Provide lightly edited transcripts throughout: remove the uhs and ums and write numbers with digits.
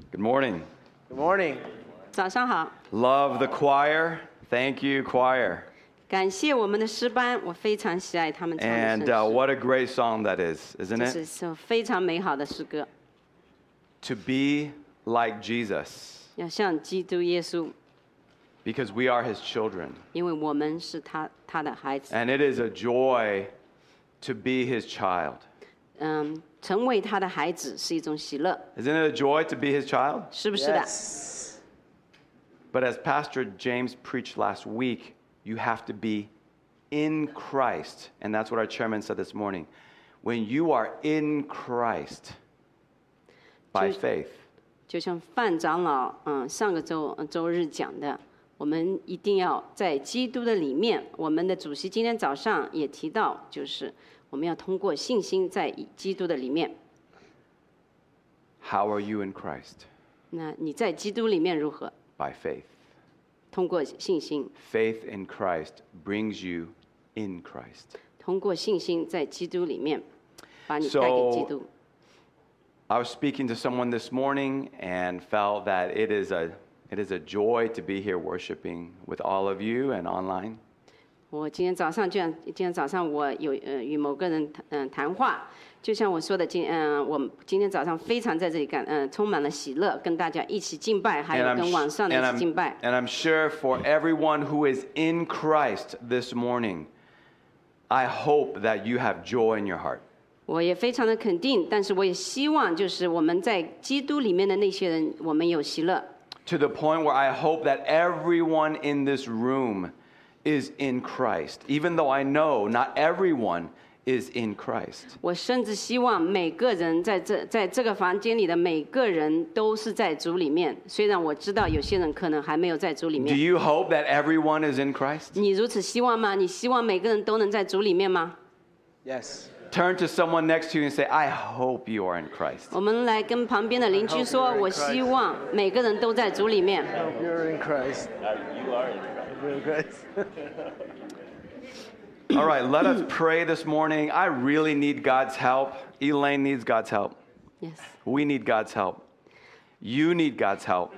Good morning. Good morning. 早上好， Love the choir. Thank you, choir. 感谢我们的诗班，我非常喜爱他们唱的 And 圣诗， what a great song that is, isn't 这 it? 是首非常美好的诗歌。 To be like Jesus, 要像基督耶稣， because we are his children. 因为我们是他的孩子， And it is a joy to be his child. 成为他的孩子是一种喜乐， Isn't it a joy to be his child? 是不是的？ Yes. But as Pastor James preached last week, you have to be in Christ. And that's what our chairman said this morning. When you are in Christ by faith, 就像范长老上个周日讲的，我们一定要在基督的里面。我们的主席今天早上也提到，就是我们要通过信心在基督的里面。 how are you in Christ? 那你在基督里面如何？ By faith. 通过信心， Faith in Christ brings you in Christ. 通过信心在基督里面，把你 So- 带给基督。 I was speaking to someone this morning and felt that it is a joy to be here worshiping with all of you and online. 我今天早上我有与某个人谈话，就像我说的，我们今天早上非常在这里充满了喜乐，跟大家一起敬拜，还有 And 跟网上的一起敬拜。 and I'm sure for everyone who is in Christ this morning, I hope that you have joy in your heart. 我也非常的肯定，但是我也希望就是我们在基督里面的那些人，我们有喜乐。 To the point where I hope that everyone in this room is in Christ, even though I know not everyone is in Christ. 我甚至希望每个人在这个房间里的每个人都是在主里面，虽然我知道有些人可能还没有在主里 Do 面。 you hope that everyone is in Christ? 你如此希望吗？你希望每个人都能在主里面吗？ Yes. Turn to someone next to you and say, I hope you are in Christ. 我们来跟旁边的邻居说， I hope you're in 我希望每个人都在主里面。 Hope you're in Christ. You are in Christ. You're in Christ. All right, let us pray this morning. I really need God's help. Elaine needs God's help. Yes， We need God's help. You need God's help.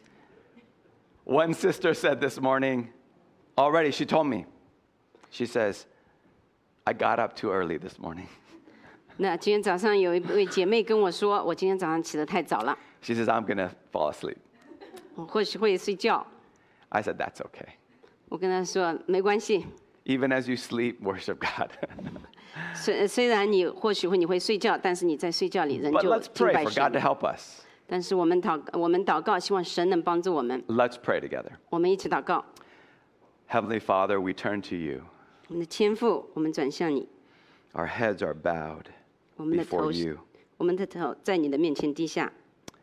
One sister said this morning, already, she told me, she says, I got up too early this morning. 那今天早上有一位姐妹跟我说，我今天早上起得太早了， She says, I'm going to fall asleep. 我或许会睡觉。 I said, that's okay. 我跟她说没关系， Even as you sleep, worship God. 虽然你或许你会睡觉，但是你在睡觉里仍 But 旧 let's 敬 pray 拜 for God to 神。 help us. 但是我们祷告，希望神能帮助我们。 Let's pray together. 我们一起祷告， Heavenly Father, we turn to you. 我们的天父，我们转向你， Our heads are bowed 我们的 before you. 头在你的面前低下。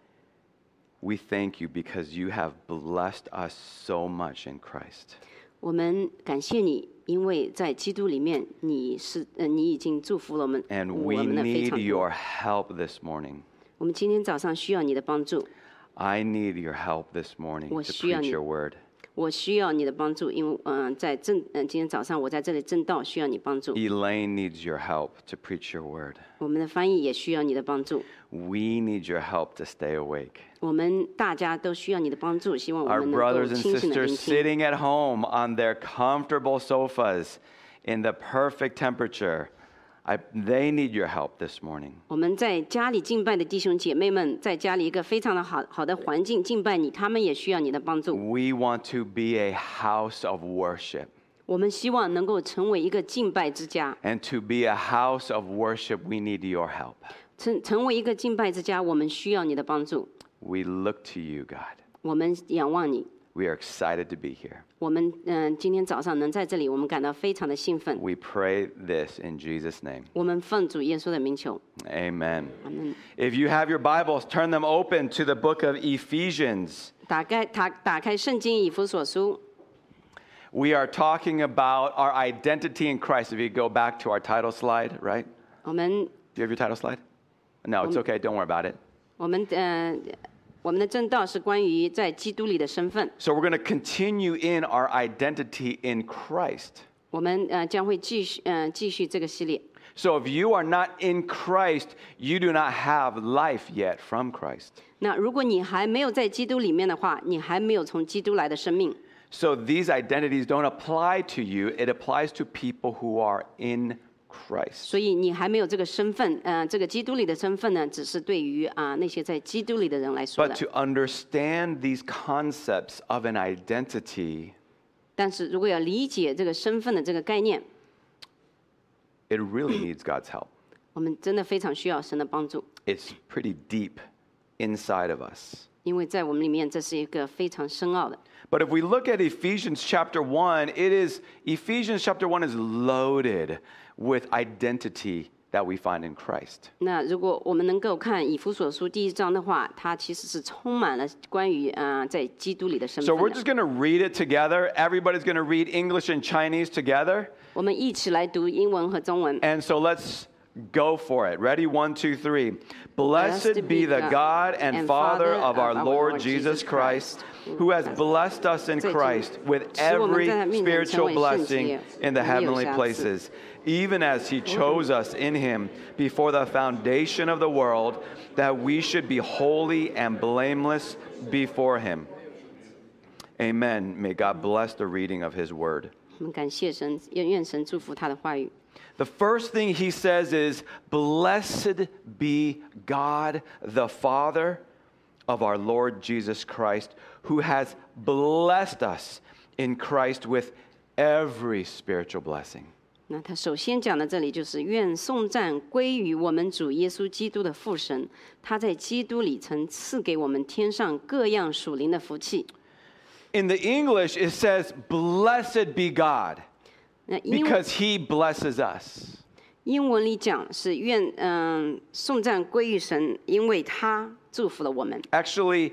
We thank you because you have blessed us so much in Christ. 我们感谢你，因为在基督里面，你已经祝福了我们， And 我 we 们的非 need 常 your 多。 help this morning. 我们今天早上需要你的帮助， I need your help this morning to 我需要 preach 你。 your word. 我需要你的帮助，因为今天早上我在这里正道，需要你帮助。 Elaine needs your help to preach your word. 我们的翻译也需要你的帮助， We need your help to stay awake. 我们大家都需要你的帮助，希望我 Our 们能 brothers 够 and 清醒的 sisters 聆听。 sitting at home on their comfortable sofas in the perfect temperature, they need your help this morning. 我们在家里敬拜的弟兄姐妹们，在家里一个非常的好的环境敬拜你，他们也需要你的帮助。 We want to be a house of worship. 我们希望能够成为一个敬拜之家， And to be a house of worship, we need your help. 成为一个敬拜之家，我们需要你的帮助。 We look to you, God. 我们仰望你， We are excited to be here. 我们今天早上能在这里，我们感到非常的兴奋。 We pray this in Jesus' name. 我们奉主耶稣的名求， Amen. 阿门。 If you have your Bibles, turn them open to the book of Ephesians. 打开圣经以弗所书， We are talking about our identity in Christ. If you go back to our title slide, right? 我们 Do you have your title slide? No, it's okay. Don't worry about it. 我们的正道是关于在基督里的身份， So we're going to continue in our identity in Christ. 我们将会继续这个系列。 So if you are not in Christ, you do not have life yet from Christ. 那如果你还没有在基督里面的话，你还没有从基督来的生命。 So these identities don't apply to you. It applies to people who are in Christ. 所以你还没有这个身份，这个基督里的身份呢，只是对于那些在基督里的人来说 But 的。 to understand these concepts of an identity, 但是如果要理解这个身份的这个概念， it really needs God's help. 我们真的非常需要神的帮助， It's pretty deep inside of us. 因为在我们里面这是一个非常深奥的。 But if we look at Ephesians chapter 1, Ephesians chapter 1 is loaded with identity that we find in Christ. 那如果我们能够看以弗所书第1章的话，它其实是充满了关于在基督里的身 So 份 we're 的。 just going to read it together. Everybody's going to read English and Chinese together. 我们一起来读英文和中文。 And so let's go for it. Ready? 1, 2, 3. Blessed be the God and Father of our Lord Jesus Christ, who has blessed us in Christ with every spiritual blessing in the heavenly places, even as he chose us in him before the foundation of the world, that we should be holy and blameless before him. Amen. May God bless the reading of his word. 我们感谢神，愿神祝福他的话语。 The first thing he says is, Blessed be God, the Father of our Lord Jesus Christ, who has blessed us in Christ with every spiritual blessing. 那他首先讲的这里就是愿颂赞归于我们主耶稣基督的父神，他在基督里曾赐给我们天上各样属灵的福气。 In the English, it says, Blessed be God, 那 because he blesses us. 英文里讲是愿颂赞归于神，因为他祝福了我们。 Actually,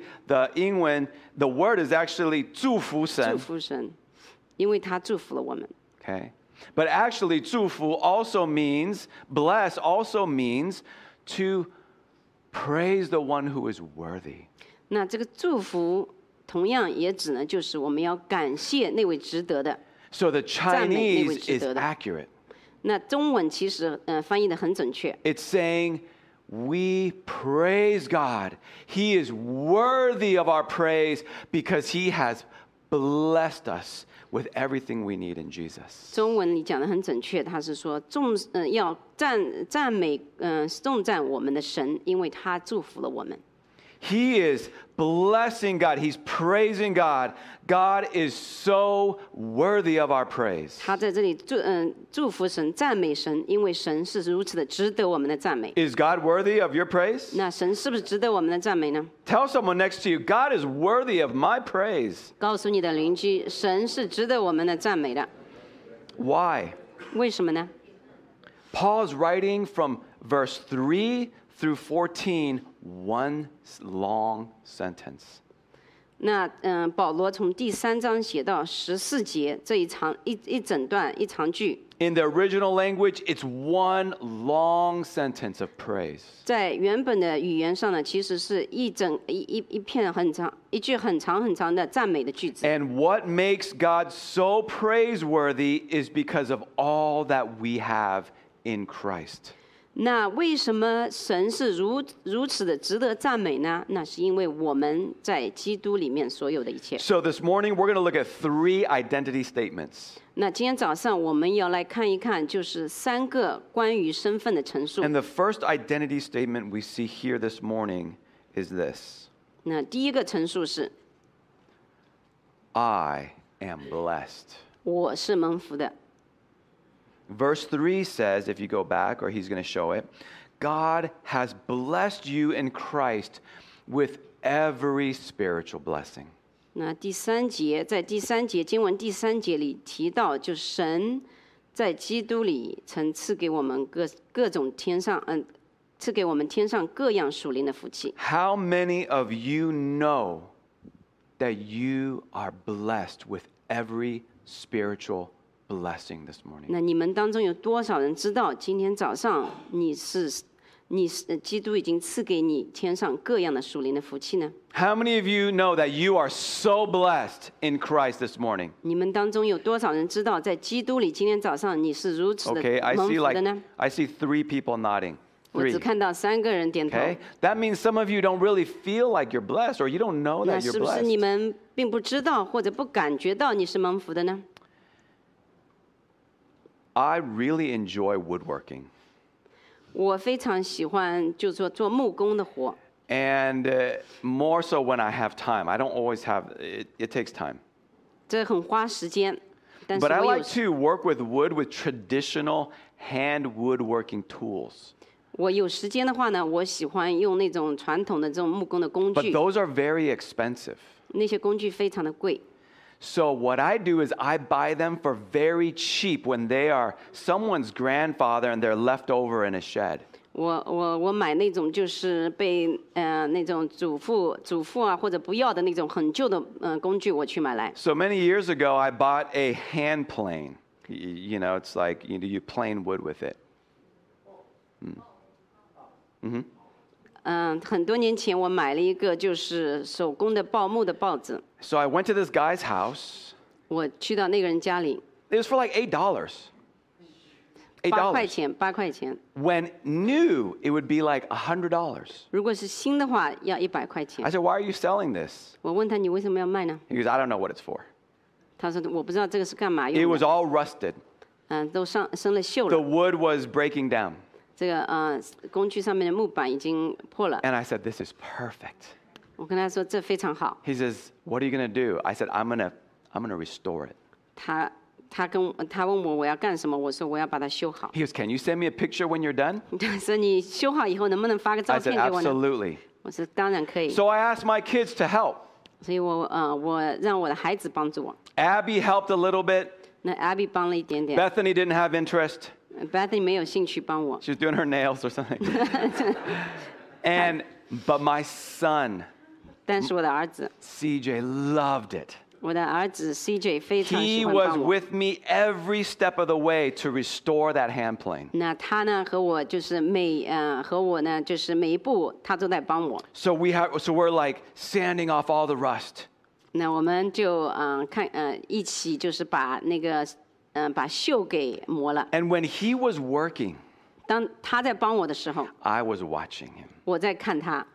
the word is actually 祝福神. 祝福神，因为他祝福了我们。 Okay? But actually, 祝福 also means, bless also means to praise the one who is worthy. 那这个祝福同样也指呢，就是我们要感谢那位值得的。 So the 赞美那位 Chinese 值 is 得的。 accurate. 那中文其实翻译的很准确， It's saying, we praise God. He is worthy of our praise because he has blessed us with everything we need in Jesus. 中文里讲的很准确，他是说要赞美颂赞我们的神，因为他祝福了我们。 He is blessing God. He's praising God. God is so worthy of our praise. 他在这里祝福神、赞美神，因为神是如此的值得我们的赞美。 Is God worthy of your praise? 那神是不是值得我们的赞美呢？ Tell someone next to you, God is worthy of my praise. 告诉你的邻居，神是值得我们的赞美的。 Why? 为什么呢？ Paul's writing from verse 3 through 14, one long sentence. 那保罗从第3章写到14节这一整段一长句， In the original language, it's one long sentence of praise. 在原本的语言上呢，其实是一片很长、一句很长很长的赞美的句子。 And what makes God so praiseworthy is because of all that we have in Christ. 那为什么神是如此的值得赞美呢？那是因为我们在基督里面所有的一切。 So this morning, we're going to look at 3 identity statements. 那今天早上我们要来看一看，就是3个关于身份的陈述。 And the first identity statement we see here this morning is this: 那第一个陈述是 I am blessed. 我是蒙福的。 Verse 3 says, if you go back, or he's going to show it, God has blessed you in Christ with every spiritual blessing. 那第3节，在第3节经文第3节里提到，就神在基督里曾赐给我们各种天上，赐给我们天上各样属灵的福气。 How many of you know that you are blessed with every spiritual blessing this morning? 那你们当中有多少人知道，今天早上你是基督已经赐给你天上各样的属灵的福气呢？ How many of you know that you are so blessed in Christ this morning? 你们当中有多少人知道，在基督里今天早上你是如此的 Okay, I 蒙 see 福的呢？ I see 3 people nodding. 我只 3. 看到3个人点头。 Okay? That means some of you don't really feel like you're blessed or you don't know 那 that you're 是不是你 blessed. 们并不知道或者不感觉到你是蒙福的呢？ I really enjoy woodworking. 我非常喜欢就做木工的活， And more so when I have time. I don't always have, it takes time. 这很花时间。但是 But I 我有 like to work with wood with traditional hand woodworking tools. 我有时间的话呢，我喜欢用那种传统的这种木工的工 But 具， those are very expensive. 那些工具非常的贵。 So what I do is I buy them for very cheap when they are someone's grandfather and they're left over in a shed. 我买那种就是被那种祖父啊或者不要的那种很旧的工具，我去买来。 So many years ago, I bought a hand plane. You know, it's like you plane wood with it. 很多年前我买了一个就是手工的刨木的刨子， So I went to this guy's house. 我去到那个人家里， It was for like $8. 8块 $8. 钱，8块钱。 When new, it would be like $100. 如果是新的话，要100块 I 钱。 said, "Why are you selling this?" 我问他你为什么要卖呢？ He goes, "I don't know what it's for." 他说我不知道这个是干嘛 It 用 was 的， all rusted. 都生了锈 The 了。 wood was breaking down. 这个工具上面的木板已经破了。 And I said, "This is perfect." 我跟他说这非常好。 He says, "What are you going to do?" I said, "I'm going to restore it." 他问我要干什么，我说我要把它修好。 He goes, "Can you send me a picture when you're done?" 他说你修好以后能不能发个照 I 片 said, 给我呢？ "Absolutely." 我说当然可以。 So I asked my kids to help. 所以我让我的孩子帮助我。 Abby helped a little bit. 那 Abby 帮了一点点 Bethany didn't have interest. ，Bethany 没有兴趣帮我。 She was doing her nails or something. But my son, 但是我的儿子， CJ, loved it. 我的儿子 CJ 非常 He 喜欢 was 帮我。 with me every step of the way to restore that hand plane. 那他呢和我就是和我呢就是每一步他都在帮我。 So we're like sanding off all the rust. 那我们就一起就是把那个把锈给磨了。 And when he was working, 当他在帮我的时候， I was watching him. 我在看他。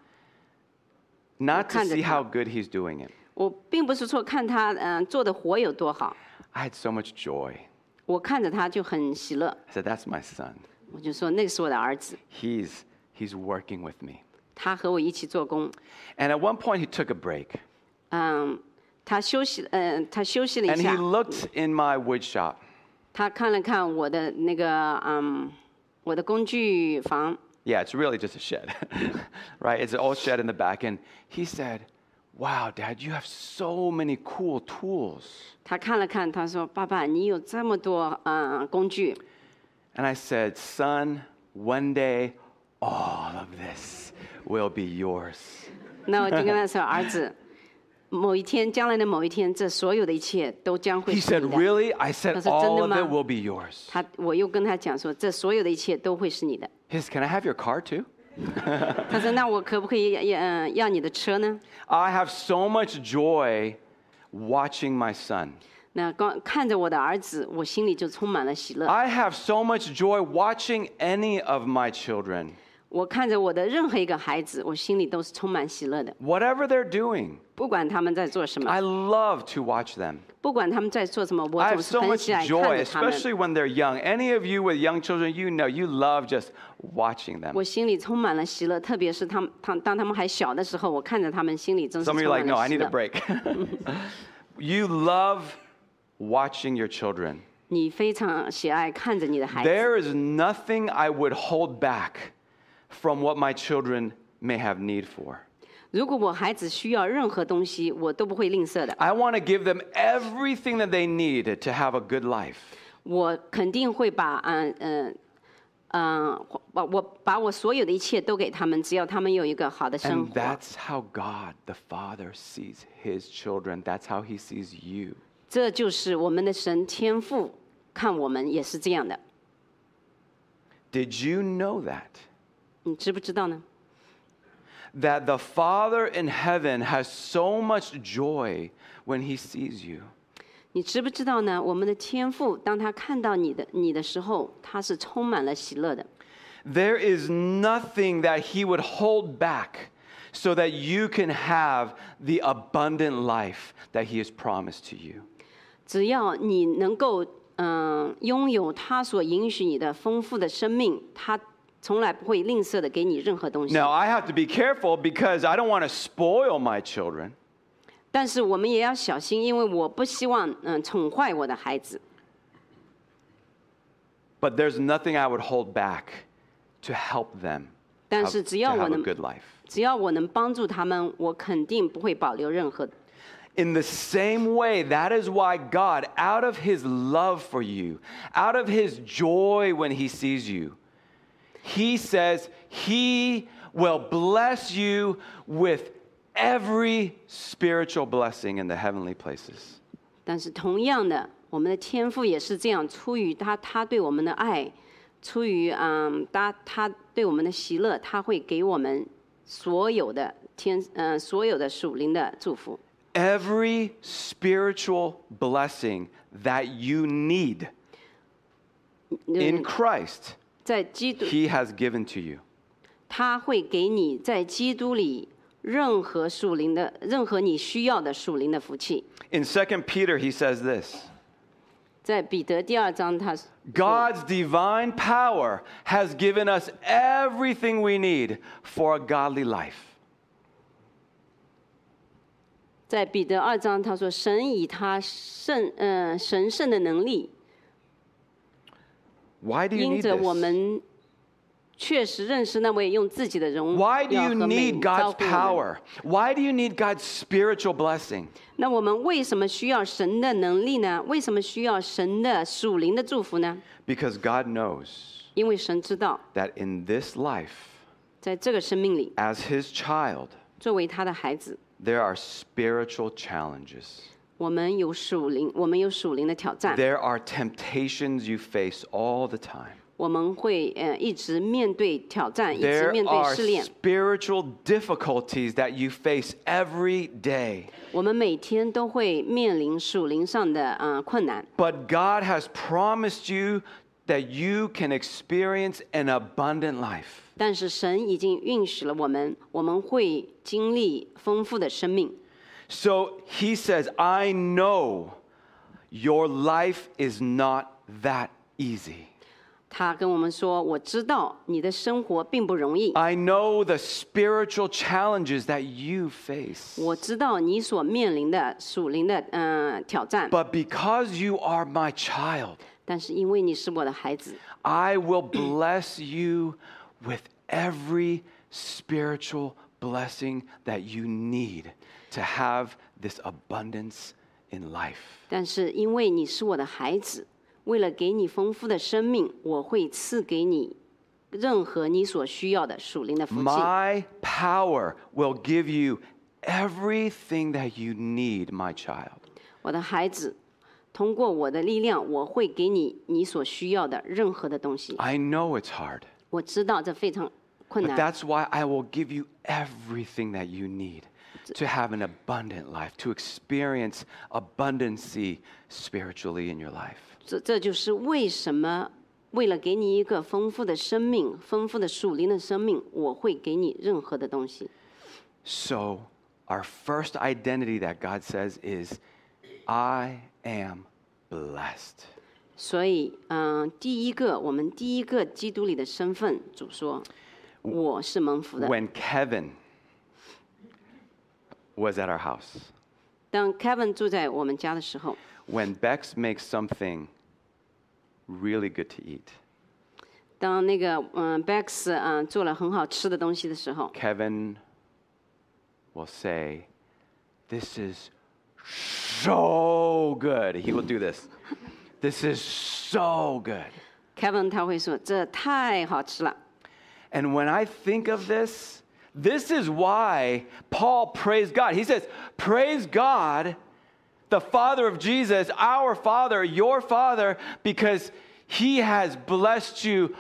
Not to 看着 see 他。 how good he's doing it. 我并不是说看他做的活有多好， I had so much joy. 我看着他就很喜乐。 I said, "That's my son. 我就说那个是我的儿子， He's working with me." 他和我一起做工。 And at one point, he took a break. 他休息了 And 一 he 下， looked in my wood shop. 他看了看我的那个我的工具房。 Yeah, it's really just a shed, right? It's an old shed in the back. And he said, "Wow, Dad, you have so many cool tools." 他看了看，他说：“爸爸，你有这么多工具。” And I said, "Son, one day, all of this will be yours." 那我就跟他说：“儿子，某一天，将来的某一天，这所有的一切都将会 He 是 said, 你的。” "Really?" I said, 他说， "All 真的 of 吗？ it will be yours." 我又跟他讲说：“这所有的一切都会是你的。 He says, "Can I have your car too?" ” 他说：“那我可不可以要你的车呢 I have so much joy watching my son.？” 那光看着我的儿子，我心里就充满了喜乐。 I have so much joy watching any of my children. 我看着我的任何一个孩子，我心里都是充满喜乐的。 Whatever they're doing, 不管他们在做什么， I love to watch them. 不管他们在做什么，我 I 总 have 是 so 很 much 喜爱看 joy, 着他们。 especially when they're young. Any of you with young children, you know, you love just watching them. 我心里充满了喜乐，特别是当他们还小的时候，我看着他们，心里真是 Some 充 of you are 满 like, "No, 了 I 喜 need a 乐。 break." You love watching your children. 你非常喜爱看着你的孩子， There is nothing I would hold back from what my children may have need for. 如果我孩子需要任何东西，我都不会吝啬的。 I want to give them everything that they need to have a good life. 我肯定会把我所有的一切都给他们，只要他们有一个好的生 And 活。 that's how God the Father sees his children. That's how he sees you. 这就是我们的神天父看我们也是这样的。 Did you know that? 你知不知道呢？ That the Father in heaven has so much joy when he sees you. 你知不知道呢？我们的天父，当他看到你的时候，他是充满了喜乐的。 There is nothing that he would hold back so that you can have the abundant life that he has promised to you. 只要你能够拥有他所允许你的丰富的生命，他从来不会吝啬的给你任何东西。 Now, I have to be careful because I don't want to spoil my children. 但是我们也要小心，因为我不希望宠坏我的孩子。 But there's nothing I would hold back to help them 但 have, 是只 to 要 have 我 a 能 good life. 只要我能帮助他们，我肯定不会保留任何的。 In the same way, that is why God, out of his love for you, out of his joy when he sees you, he says he will bless you with every spiritual blessing in the heavenly places. 但是同样的，我们的天父也是这样，出于他对我们的爱，出于他对我们的喜乐，他会给我们所有的所有的属灵的祝福。 Every spiritual blessing that you need in Christ, 在基督， he has given to you. 他会给你在基督里任何你需要的属灵的福气。 In 2 Peter, he says this. 在彼得第2章，他 God's divine power has given us everything we need for a godly life. 在彼得2章，他说：“神以他神圣的能力， Why do you 因 need 着我 this? 们确实认识那位用自己的荣 Why do 耀 you 和美 need 招 God's 呼我们。 power? Why do you need God's spiritual blessing? 那我们为什么需要神的能力呢？为什么需要神的属灵的祝福呢？ Because God knows 因为神知道， that in this life, 在这个生命里， as his child, 作为他的孩子， there are spiritual challenges. 我们有属灵的挑战， There are temptations you face all the time. 我们会一直面对挑战，一直 There 面对 are 试炼。 spiritual difficulties that you face every day. 我们每天都会面临属灵上的困难， But God has promised you that you can experience an abundant life. 但是神已经允许了我们会经历丰富的生命。 So he says, I know your life is not that easy. 他跟我们说：“我知道你的生活并不容易， I know the spiritual challenges that you face. 我知道你所面临的属灵的挑战。 But because you are my child, 但是因为你是我的孩子， I will bless you with every spiritual blessing that you need to have this abundance in life. 但是因为你是我的孩子，为了给你丰富的生命，我会赐给你任何你所需要的属灵的福气。 My power will give you everything that you need, my child. 我的孩子，通过我的力量，我会给你所需要的任何的东西。 I know it's hard, 我知道这非常困 but 难， that's why I will give you everything that you need to have an abundant life, to experience abundancy spiritually in your life. 这就是为什么为了给你一个丰富的生命、丰富的属灵的生命，我会给你任何的东西。 So, our first identity that God says is, I am blessed. 所以，我们第一个基督里的身份，主说，我是蒙福的。 When Kevin was at our house, 当 Kevin 住在我们家的时候， when Bex makes something really good to eat, 当那个Bex 做了很好吃的东西的时候， Kevin will say, "This is so good." He will do this. This is so good. Kevin 他会说这太好吃了。 And when I think of this, this is why Paul praised God. He says, "Praise God, the Father of Jesus, our Father, your Father, because He has blessed you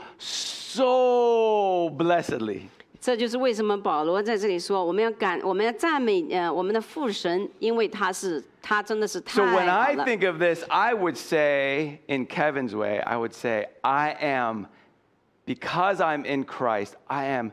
so blessedly. 这就是为什么保罗在这里说，我们要赞美我们的父神，因为他真的是太 So when 好 I 了。 think of this, I would say, in Kevin's way, I would say, because I'm in Christ, I am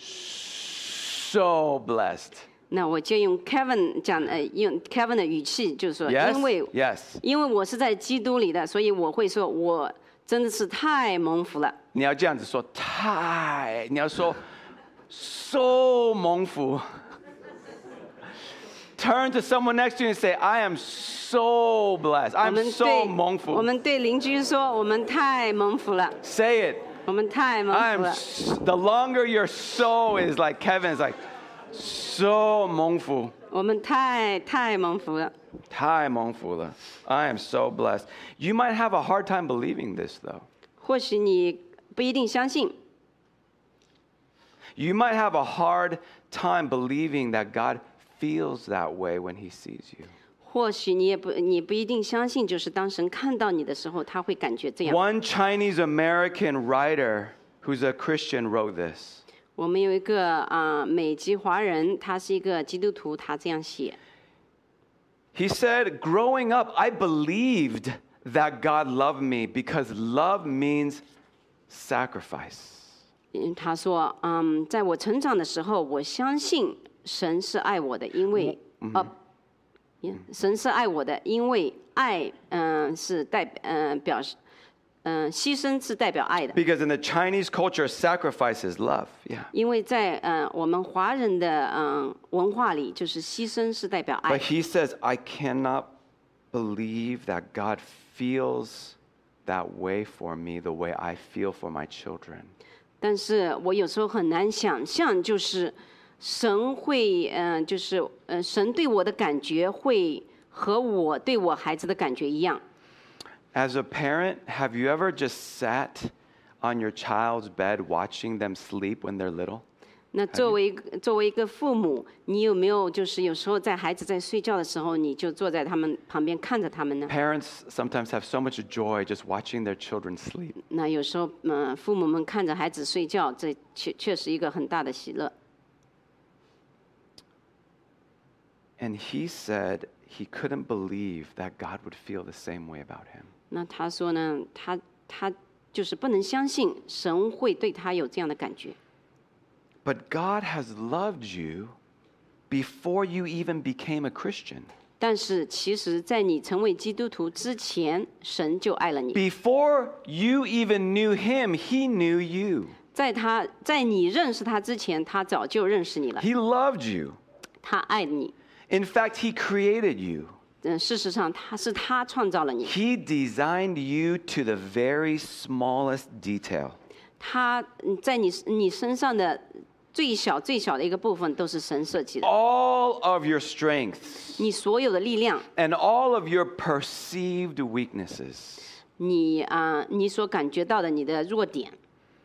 so blessed. 那我就用 Kevin 用 Kevin 的语气，就是说， Yes? 因 Yes. 为我是在基督里的，所以我会说，我真的是太蒙福了。 你要这样子说，你要说 so 蒙福。Turn to someone next to you and say, I am so blessed. 我 I'm 们 so 蒙福。 我们对邻居说，我们太蒙福了， Say it. 我们太蒙 I 福 am 了。 the longer your so is like Kevin's like so 蒙福。 我们太蒙福了。 太蒙福了。I am so blessed. You might have a hard time believing this though. 或许你不一定相信， You might have a hard time believing that God feels that way when he sees you. 或许你不一定相信，就是当神看到你的时候，他会感觉这样。 One Chinese American writer who's a Christian wrote this. 我们有一个美籍华人，他是一个基督徒，他这样写。 He said, growing up, I believed that God loved me because love means sacrifice. 他说，在我成长的时候，我相信神是爱我的，因为神是爱我的，因为爱，是表示，牺牲是代表爱的。 Because in the Chinese culture, sacrifice is love. Yeah. 因为在我们华人的文化里，就是牺牲是代表爱 But。he says, I cannot believe that God feels that way for me the way I feel for my children. 但是我有时候很难想象，就是神会，神对我的感觉会和我对我孩子的感觉一样。 As a parent, have you ever just sat on your child's bed watching them sleep when they're little? 那作为一个父母，你有没有就是有时候在孩子在睡觉的时候，你就坐在他们旁边看着他们呢？ Parents sometimes have so much joy just watching their children sleep. 那有时候，父母们看着孩子睡觉，这确实一个很大的喜乐。 And he said he couldn't believe that God would feel the same way about him. 那他说呢，他就是不能相信神会对他有这样的感觉。 But God has loved you before you even became a Christian. 但是其实，在你成为基督徒之前，神就爱了你。 Before you even knew him, he knew you. 在你认识他之前，他早就认识你了。 He loved you. 他爱你。 In fact, he created you. 事实上，他创造了你。 He designed you to the very smallest detail. 他在你身上的最小的一个部分都是神设计的。 All of your strengths 你所有的力量， and all of your perceived weaknesses. 你所感觉到的你的弱点，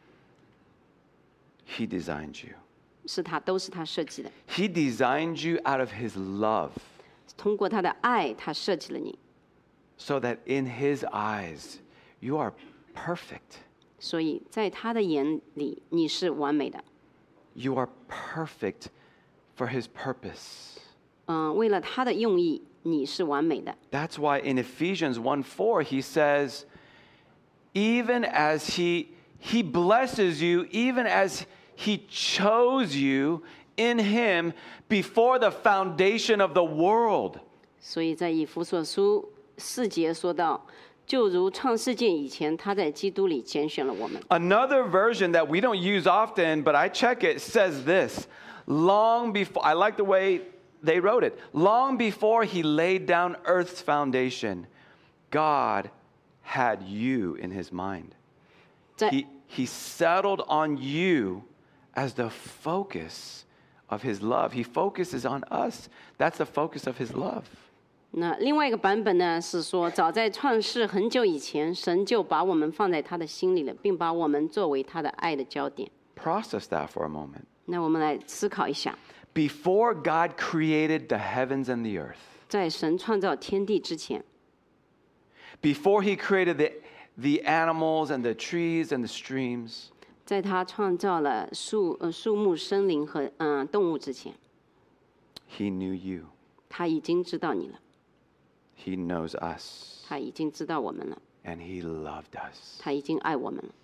He designed you. 都是他设计的。 He designed you out of his love 通过他的爱，他设计了你， so that in his eyes you are perfect. 所以在他的眼里你是完美的。 You are perfect for his purpose. 为了他的用意，你是完美的。 That's why in Ephesians 1:4 he says, even as he blesses you, even as he chose you in him before the foundation of the world. 所以在以弗所书4节说到，就如创世界以前，他在基督里拣选了我们。 Another version that we don't use often, but I check it, says this. Long before, I like the way they wrote it. Long before he laid down earth's foundation, God had you in his mind. 在 He settled on you as the focus of his love. He focuses on us. That's the focus of his love. 那另外一个版本呢，是说，早在创世很久以前，神就把我们放在他的心里了，并把我们作为他的爱的焦点。 Process that for a moment. 那我们来思考一下， Before God created the heavens and the earth, 在神创造天地之前， before he created the animals and the trees and the streams, 在他创造了树木、森林和动物之前， He knew you. 他已经知道你了， He knows us. 他已经知道我们了， And He loved us. 他已经爱我们了。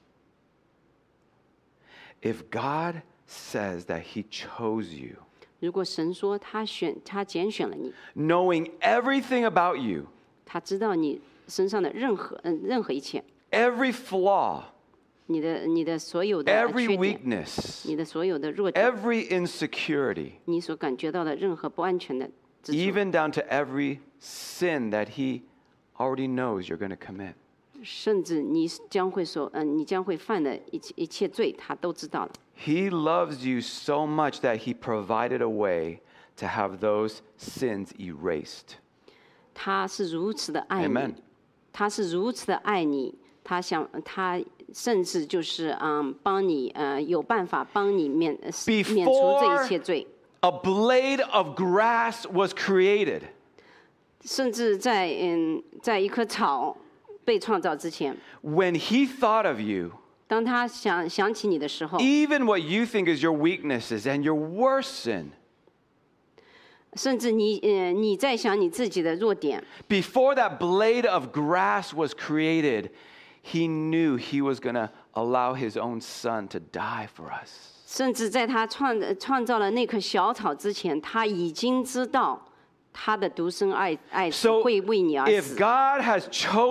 If God says that He chose you, 如果神说他拣选了你， knowing everything about you, 他知道你身上的任何一切， every flaw, 你的所有的 every 缺点， weakness, 你的所有的弱点， every insecurity, 你所感觉到的任何不安全的之处， even down to every sin that He already knows you're going to commit. 甚至你将会犯的一切罪，他都知道了。 He loves you so much that He provided a way to have those sins erased. 他是如此的爱 Amen. 你，他是如此的爱你，他甚至就是帮你有办法帮你免除这一切罪， A blade of grass was created. 甚至在一棵草被创造之前， When He thought of you, 当他想起你的时候， even what you think is your weaknesses and your worst sin, 甚至你在想你自己的弱点， before that blade of grass was created, He knew He was going to allow His own Son to die for us. 甚至在他创造了那棵小草之前，他已经知道他的独生爱子 So 会为你而 if 死。 God has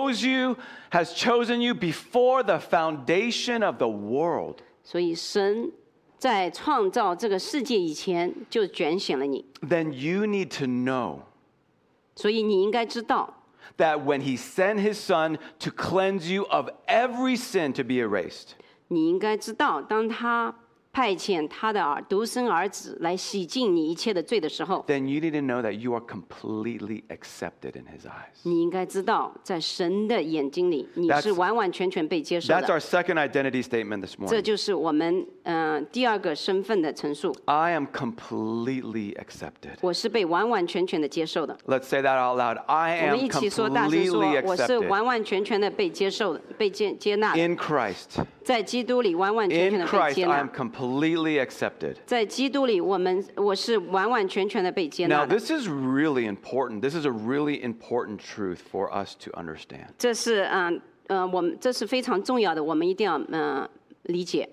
chosen you before the foundation of the world, 所以神在创造这个世界以前就拣选了你， then you need to know 所以你应该知道， that when He sent His Son to cleanse you of every sin to be erased, 你应该知道，当他派遣他的独生儿子来洗净你一切的罪的时候， then you need to know that you are completely accepted in His eyes. 你应该知道，在神的眼睛里，你是完完全全被接受 That's 的。 our second identity statement this 这 morning. 就是我们第二个身份的陈述。 I am completely accepted. 我是被完完全全的接受的。 Let's say that out loud. I 我们 am 一起说，大声说 completely， 我是 accepted 完完全全的被接受的，被接纳的， in Christ. 在基督里完完全全 In 的被 Christ, 接 I 纳 am。completely accepted. 在基督里，我是完完全全的被接 Now, 纳的。 this is really important. This is a really important truth for us to understand. 这是这是非常重要的，我们一定要理解。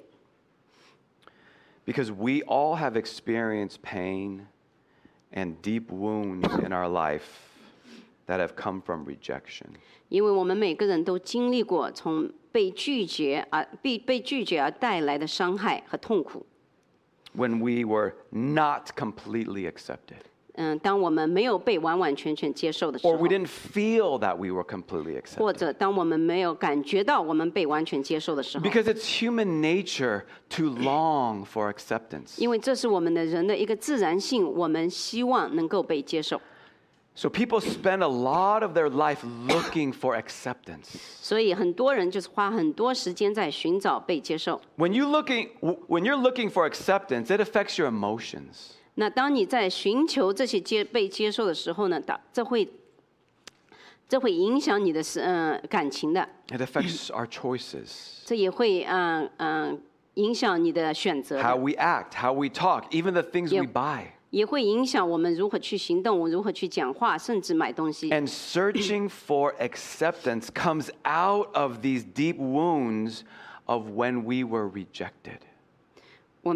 Because we all have experienced pain and deep wounds in our life that have come from rejection. 因为我们每个人都经历过从被拒绝而带来的伤害和痛苦。 When we were not completely accepted. 当我们没有被完完全全接受的时 Or 候 we，didn't feel that we were completely 或 accepted. 者当我们没有感觉到我们被完全接受的时候， Because it's human nature to long for acceptance. 因为这是我们的人的一个自然性，我们希望能够被接受。 So people spend a lot of their life looking for acceptance. 所以很多人就是花很多时间在寻找被接受。 When you're looking for acceptance, it affects your emotions. 那当你在寻求这些被接受的时候呢，这会影响你的感情的， It affects our choices, 这也会影响你的选择的， how we act, how we talk, even the things we Yep. buy. 也会影响我们如何去行动，如何去讲话，甚至买东西。 And searching for acceptance comes out of these deep wounds of when we were rejected. 我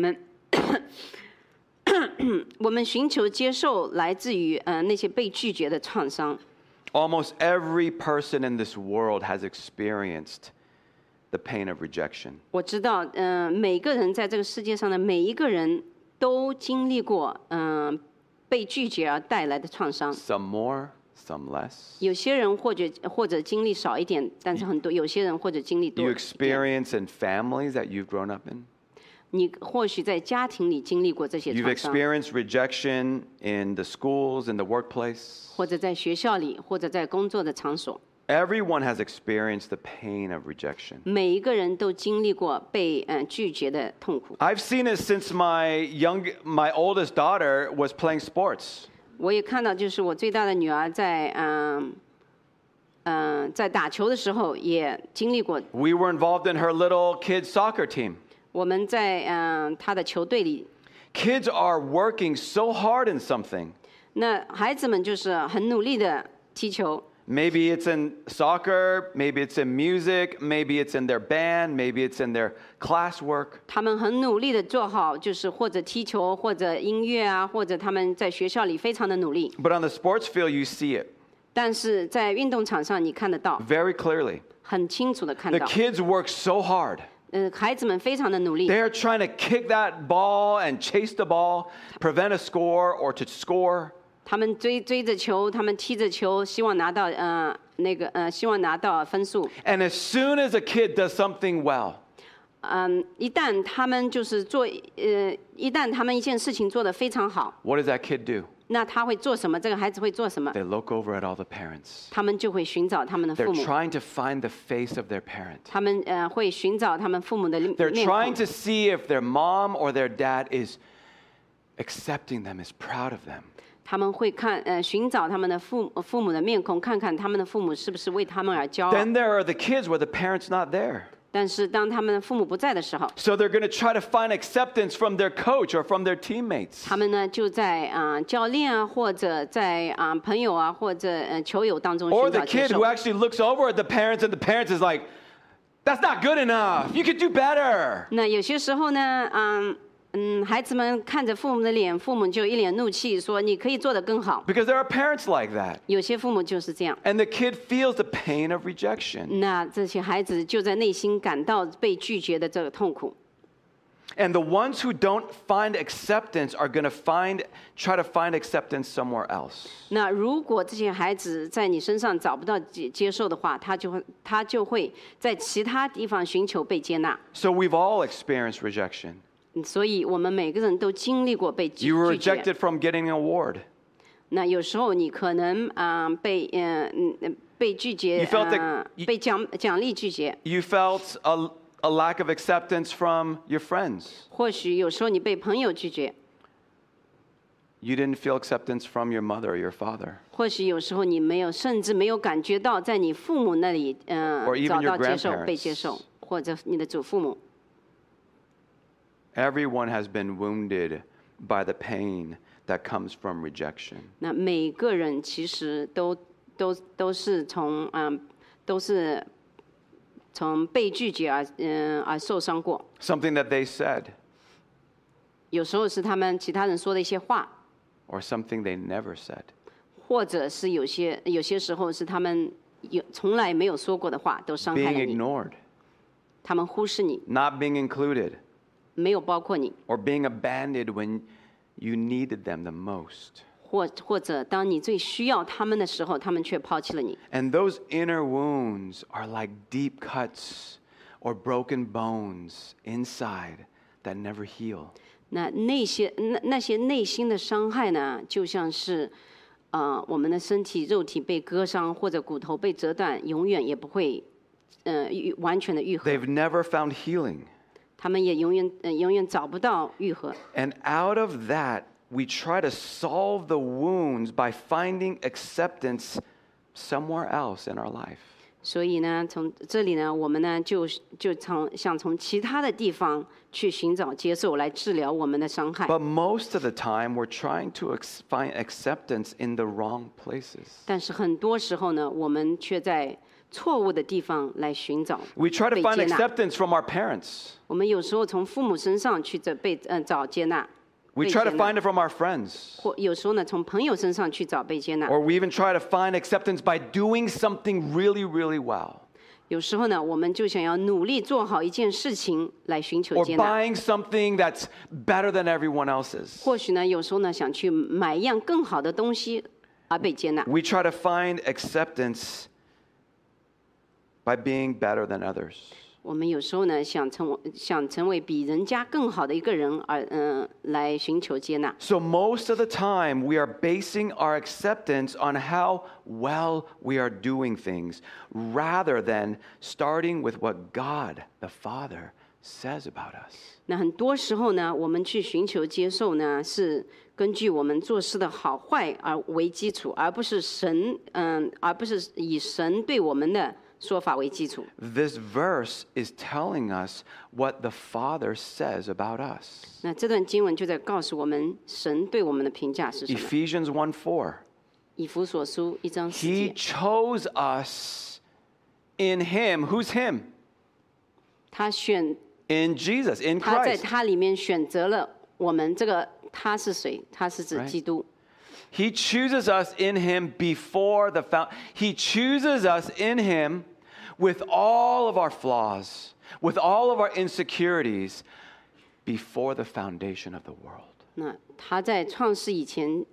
们寻求接受来自于那些被拒绝的创伤。 Almost every person in this world has experienced the pain of rejection. 我知道，每个人在这个世界上的每一个人都经历过被拒绝而带来的创伤。 Some more, some less. 有些人或者经历少一点，但是有些人或者经历多 You 一点。 experience in families that you've grown up in. 你或许在家庭里经历过这些 You've 创伤， experienced rejection in the schools, in the workplace. 或者在学校里，或者在工作的场所。 Everyone has experienced the pain of rejection. 每一个人都经历过被拒绝的痛苦。 I've seen it since my oldest daughter was playing sports. 我也看到，就是我最大的女儿在在打球的时候也经历过。 We were involved in her little kids soccer team. 我们在她的球队里， Kids are working so hard in something. 那孩子们就是很努力的踢球。 Maybe it's in soccer, maybe it's in music, maybe it's in their band, maybe it's in their classwork. 他们很努力的做好，就是或者踢球，或者音乐啊，或者他们在学校里非常的努力。 But on the sports field, you see it 但是在运动场上，你看得到， very clearly. 很清楚的看 The 到， kids work so hard. 孩子们非常的努力， They're trying to kick that ball and chase the ball, prevent a score or to score. 他们追着球，他们踢着球，希望拿到希望拿到分数。 And as soon as a kid does something well, 一旦他们就是一旦他们一件事情做得非常好， what does that kid do? 那他会做什么？这个孩子会做什么？ They look over at all the parents. 他们就会寻找他们的 They're 父母， trying to find the face of their parent. 他们会寻找他们父母的 They're 面 trying 孔， to see if their mom or their dad is accepting them, is proud of them. 他们会寻找他们的父母的面孔，看看他们的父母是不是为他们而骄傲。 Then there are the kids where the parent's not there. 但是当他们的父母不在的时候， So they're going to try to find acceptance from their coach or from their teammates. 他们呢就在教练啊，或者在朋友啊，或者球友当中 Or 寻 the 找接 kid 受 who。actually looks over at the parents and the parents is like, that's not good enough. You could do better. 那有些时候呢，孩子们看着父母的脸，父母就一脸怒气，说你可以做得更好。 Because there are parents like that. 有些父母就是这样， And the kid feels the pain of rejection. 那这些孩子就在内心感到被拒绝的这个痛苦。 And the ones who don't find acceptance are going to try to find acceptance somewhere else. 那如果这些孩子在你身上找不到接受的话，他就会在其他地方寻求被接纳。 So we've all experienced rejection. 所以我们每个人都经历过被拒 You were 绝。 rejected from getting an award. 那有时候你可能被拒绝 You felt that you- 被奖励拒绝， You felt a lack of acceptance from your friends. 或许有时候你被朋友拒绝， You didn't feel acceptance from your mother or your father. 或许有时候你甚至没有感觉到在你父母那里 even 找 your 到接受 grandparents. 被接受，或者你的祖父母。 Everyone has been wounded by the pain that comes from rejection. 那每个人其实都是从被拒绝而受伤过。 Something that they said 有时候是其他人说的一些话， or something they never said. 或者是有些时候是他们从来没有说过的话，都伤害了 Being 你。 ignored, 他们忽视你， not being included, 没有包括你， or being abandoned when you needed them the most. 或者当你最需要他们的时候，他们却抛弃了你。 And those inner wounds are like deep cuts or broken bones inside that never heal. 那些内心的伤害呢，就像是我们的肉体被割伤，或者骨头被折断，永远也不会完全的愈合。 They've never found healing. 他们也永远找不到愈合。 And out of that, we try to solve the wounds by finding acceptance somewhere else in our life. 所以呢，从这里呢，我们呢就想从其他的地方去寻找接受，来治疗我们的伤害。 But most of the time, we're trying to find acceptance in the wrong places. 但是很多时候呢，我们却在错误的地方来寻找 We try to 被 find 接纳。 acceptance from our parents. 我们有时候从父母身上去找接纳， We 被 try 接 to 纳 find it from our friends. 或有时候呢，从朋友身上去找被接纳。 Or we even try to find acceptance by doing something really, really well. 有时候呢，我们就想要努力做好一件事情来寻求 Or 接纳。 buying something that's better than everyone else's. 或许呢，有时候呢，想去买一样更好的东西而被接纳。 We try to find acceptance by being better than others. 我们有时候呢，想成为比人家更好的一个人，来寻求接纳。 So most of the time, we are basing our acceptance on how well we are doing things, rather than starting with what God, the Father, says about us. 那很多时候呢，我们去寻求接受呢，是根据我们做事的好坏而为基础，而不是以神对我们的说法为基础。 This verse is telling us what the Father says about us. 那这段经文就在告诉我们，神对我们的评价是什么？ Ephesians 1:4. 以弗所书1章4 He 节， chose us in Him. Who's Him? 他选 In Jesus, in 他在 Christ. 他里面选择了我们。这个他是谁？他是指 Right. 基督。 He chooses us in Him before the He chooses us in Him with all of our flaws, with all of our insecurities, before the foundation of the world. 那他在创世以前，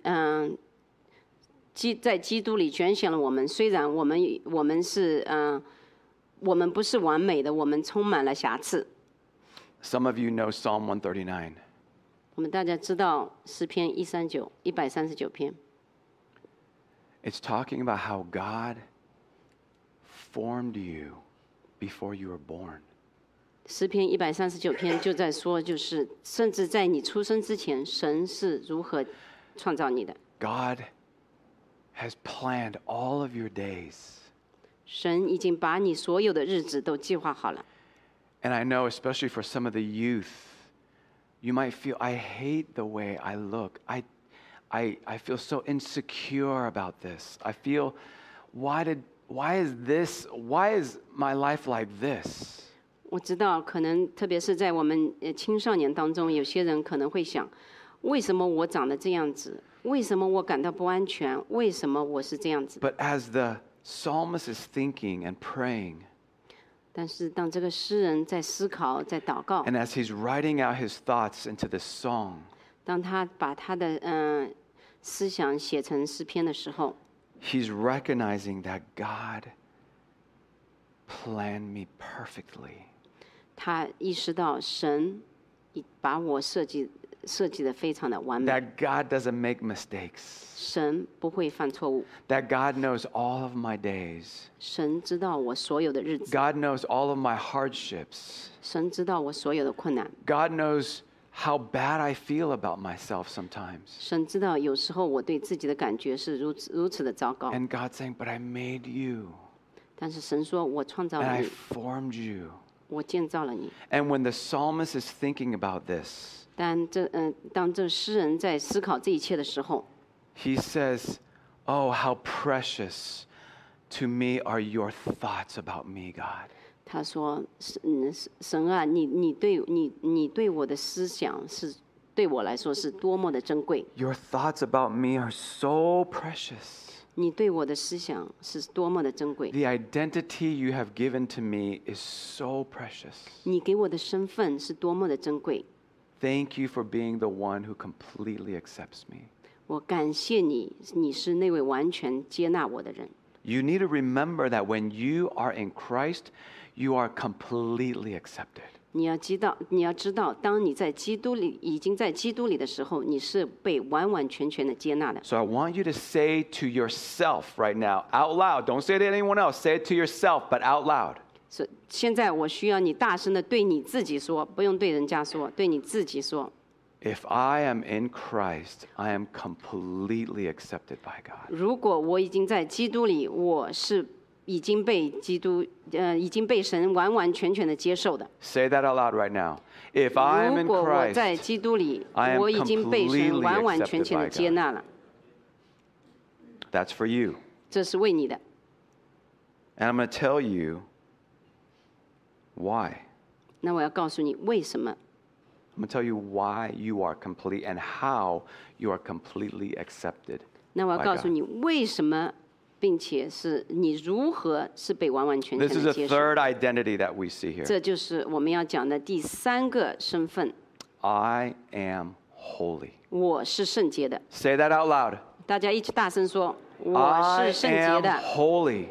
在基督里拣选了我们。虽然我们是我们不是完美的，我们充满了瑕疵。 Some of you know Psalm 139. 我们大家知道诗篇139篇， It's talking about how God formed you before you were born. 诗篇139篇就在说，就是甚至在你出生之前，神是如何创造你的。 God has planned all of your days. 神已经把你所有的日子都计划好了。 And I know, especially for some of the youth, you might feel, I hate the way I look. I feel so insecure about this. I feel, why is my life like this? 我知道，可能特别是在我们青少年当中，有些人可能会想，为什么我长得这样子？为什么我感到不安全？为什么我是这样子？ But as the psalmist is thinking and praying, 但是当这个诗人在思考、在祷告， and as he's writing out his thoughts into this song, 当他把他的思想写成诗篇的时候， he's recognizing that God planned me perfectly. 他意识到神把我设计得非常的完美， That God doesn't make mistakes. 神不会犯错误， That God knows all of my days. 神知道我所有的日子， God knows all of my hardships. 神知道我所有的困难， God knows how bad I feel about myself sometimes. 神知道有时候我对自己的感觉是如此的糟糕， And God's saying, but I made you 但是神说我创造 and 了 I 你， formed you. 我建造了你。 And when the psalmist is thinking about this, 当这诗人在思考这一切的时候， he says, oh, how precious to me are your thoughts about me, God. 他说：“神啊，你对我的思想是对我来说是多么的珍贵， Your thoughts about me are so precious. 你对我的思想是多么的珍贵， The identity you have given to me is so precious. 你给我的身份是多么的珍贵。 Thank you for being the one who completely accepts me. 我感谢你，你是那位完全接纳我的人。 You need to remember that when you are in Christ, you are completely accepted. 你要知道，当你已经在基督里的时候，你是被完完全全的接纳的。 So I want you to say to yourself right now, out loud, don't say it to anyone else, say it to yourself, but out loud. 所以现在我需要你大声的对你自己说，不用对人家说，对你自己说。 If I am in Christ, I am completely accepted by God. 如果我已经在基督里，我是已经被神完完全全的接受的。 Say that out loud right now. If I am 如 in 果我在 Christ, 基督里 I，am 我已经被神 completely 完完全全的 accepted by 接纳了， that's for you. 这是为你的。 And I'm going to tell you why. 那我要告诉你为什么。 I'm going to tell you why you are complete and how you are completely accepted. 那我要 by 告诉 God. 你为什么，并且是你如何是被完完全 This 全 is 的 a 接受。 third identity that we see here. 这就是我们要讲的第三个身份， I am holy. 我是圣洁的。 Say that out loud. 大家一起大声说：“我 I 是圣洁 am 的。” holy.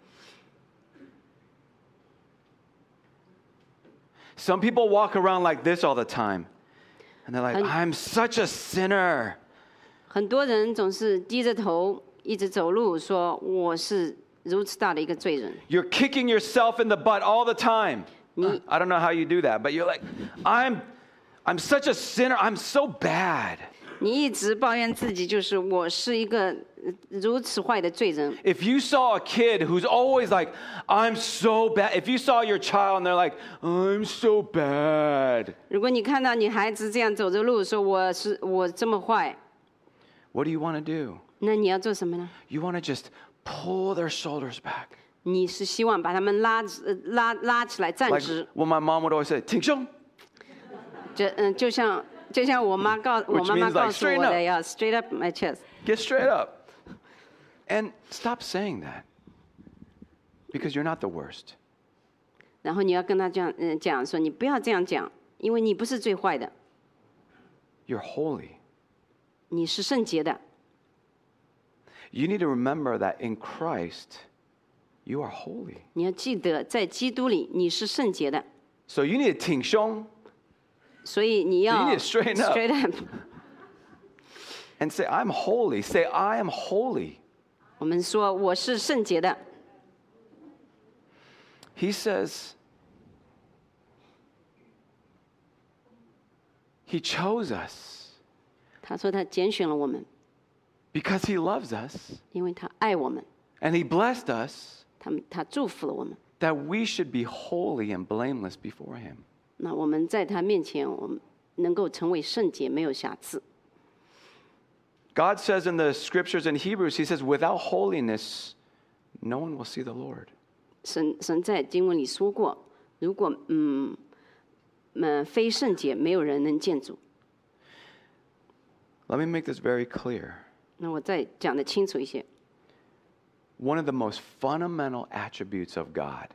Some people walk around like this all the time. And they're like, I'm such a sinner. 很多人总是低着头一直走路，说我是如此大的一个罪人。 You're kicking yourself in the butt all the time. I don't know how you do that, but you're like, I'm such a sinner. I'm so bad. 你一直抱怨自己，就是我是一个如此坏的罪人。 If you saw a kid who's always like, I'm so bad, if you saw your child and they're like, I'm so bad, 如果你看到你孩子这样走着路，说我这么坏， what do you want to do? 那你要做什么呢？ You want to just pull their shoulders back. 你是希望把他们拉起来站 Like 直， what my mom would always say, 挺胸. 就像我妈 Which 妈 means 告 like 诉我 straighten 的， up. 要 straight up my chest。 Get straight up. And stop saying that. Because you're not the worst. 然后你要跟他讲说，你不要这样讲，因为你不是最坏的， You're holy. 你是圣洁的。 You need to remember that in Christ, you are holy. 你要记得，在基督里你是圣洁的， So you need to 挺胸所以你 So 要 you need to straighten up. straight up。 and say, I'm holy. Say, I am holy. 我们说我是圣洁的， He says, He chose us 他说他拣选了我们， because He loves us 因为他爱我们， and He blessed us 他祝福了我们。 that we should be holy and blameless before Him. 那我们在他面前，我们能够成为圣洁，没有瑕疵。 God says in the scriptures in Hebrews, He says, without holiness, no one will see the Lord. 神在经文里说过，如果非圣洁，没有人能见主。 Let me make this very clear. 那我再讲得清楚一些。 One of the most fundamental attributes of God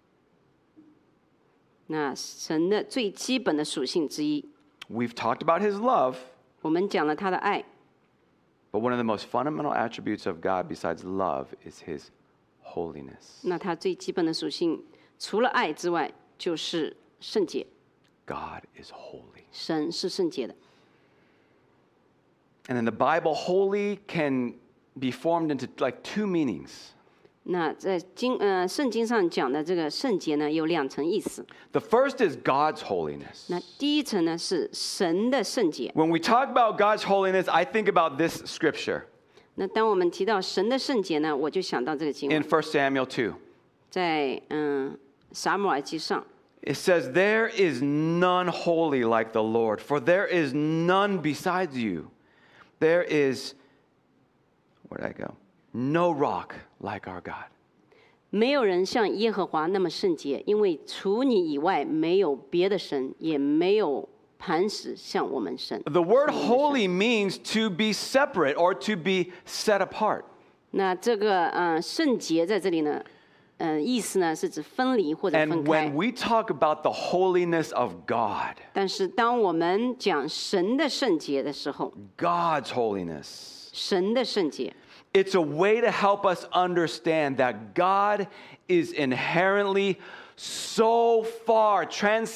那神的最基本的属性之一， we've talked about His love, 我们讲了他的爱， but one of the most fundamental attributes of God besides love is His holiness. 那他最基本的属性，除了爱之外，就是圣洁。 God is holy. 神是圣洁的。 And in the Bible, holy can be formed into like two meanings. 那在圣经上讲的这个圣洁呢，有两层意思。 The first is God's holiness. 那第一层呢是神的圣洁。 When we talk about God's holiness, I think about this scripture 那当我们提到神的圣洁呢，我就想到这个经 in 文， 1 Samuel 2. 在撒母耳记上， It says, There is none holy like the Lord, for there is none besides you. There is, where did I go? No rock like our God. 没有人像耶和华那么圣洁，因为除你以外没有别的神，也没有磐石像我们神。 The word holy means to be separate or to be set apart. 那这个圣洁在这里呢，意思呢是指分离或者分 And 开 when。we talk about the holiness of God, 但是当我们讲神的圣洁的时候， God's holiness, 神的圣洁， it's a way to help us understand that God is inherently so far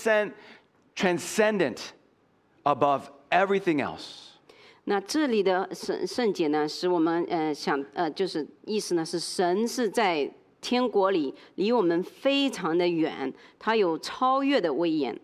transcendent above everything else. 那这里的圣洁呢，使我们就是意思呢是神是在天国里离我们非常的远，他有超越的威严。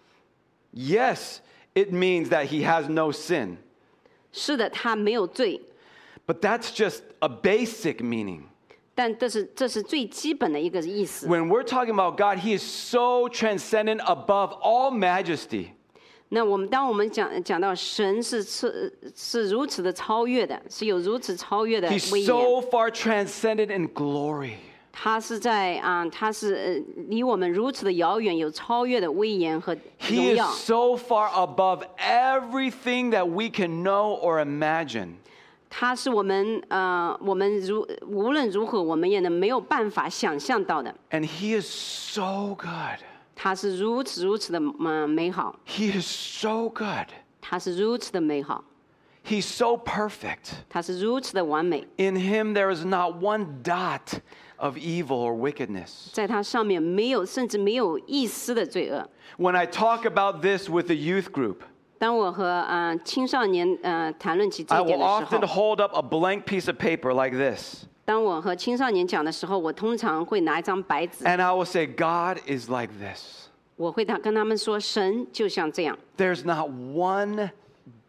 Yes, it means that he has no sin, 是的，他没有罪， but that's just a basic meaning. 但这是最基本的一个意思。 When we're talking about God, he is so transcendent above all majesty. 那当我们讲到神是如此的超越的，是有如此超越的 He's 威严， so far transcendent in glory. 他是他是离我们如此的遥远，有超越的威严和 He 荣 is 耀。 so far above everything that we can know or imagine. 他是我们无论如何，我们也没有办法想象到的。 And he is so good. 他是如此的美好， He is so good. 他是如此的美好， He's so perfect. 他是如此的完美， In him there is not one dot of evil or wickedness. 在他上面甚至没有一丝的罪恶。 When I talk about this with the youth group, 当我和青少年谈论起这 I 一点 will 的时 often 候， hold up a blank piece of paper like this. 当我和青少年讲的时候，我通常会拿一张白纸， And I will say, God is like this. 我会跟他们说，神就像这样， There's not one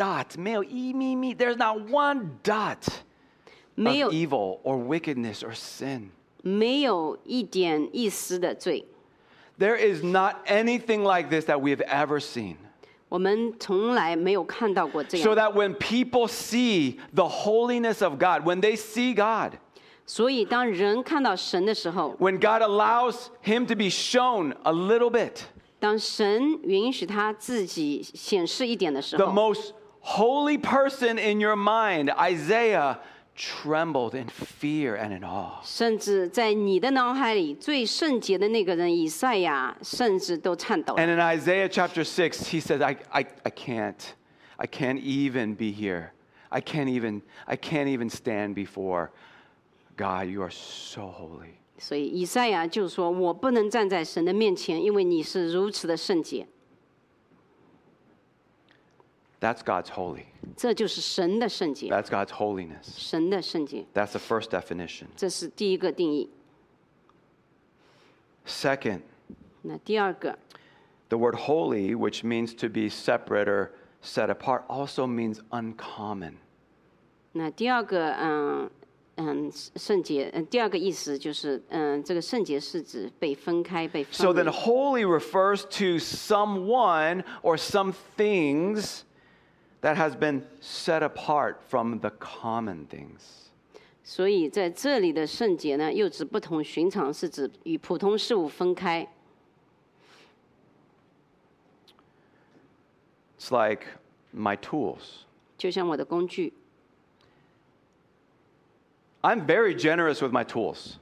dot, 没有一咪咪, there's not one dot 没有 of evil or wickedness or sin. 没有一点一丝的罪。 There is not anything like this that we have ever seen. 我们从来没有看到过这 So 样， that when people see the holiness of God, when they see God, 所以当人看到神的时候， when God allows him to be shown a little bit, 当神允许他自己显示一点的时 the 候， most holy person in your mind, Isaiah, trembled in fear and in awe. 甚至在你的脑海里最圣洁的那个人以赛亚，甚至都颤抖了。 And in Isaiah chapter 6, he says, I can't even be here. I can't even stand before God. You are so holy. 所以以赛亚就说：“我不能站在神的面前，因为你是如此的圣洁。 That's God's holy. ” 这就是神的圣洁， That's God's holiness. 神的圣洁， That's the first definition. 这是第一个定义。 Second, 那第二个， the word holy, which means to be separate or set apart, also means uncommon. 那第二个，圣洁，第二个意思就是，这个圣洁是指被分开、被分 So then 离。 holy refers to someone or some things that has been set apart from the common things. 所以在这里的圣洁呢，又指不同寻常，是指与普通事物分开。 It's like my tools. 就像我的工具， I'm very generous with my tools.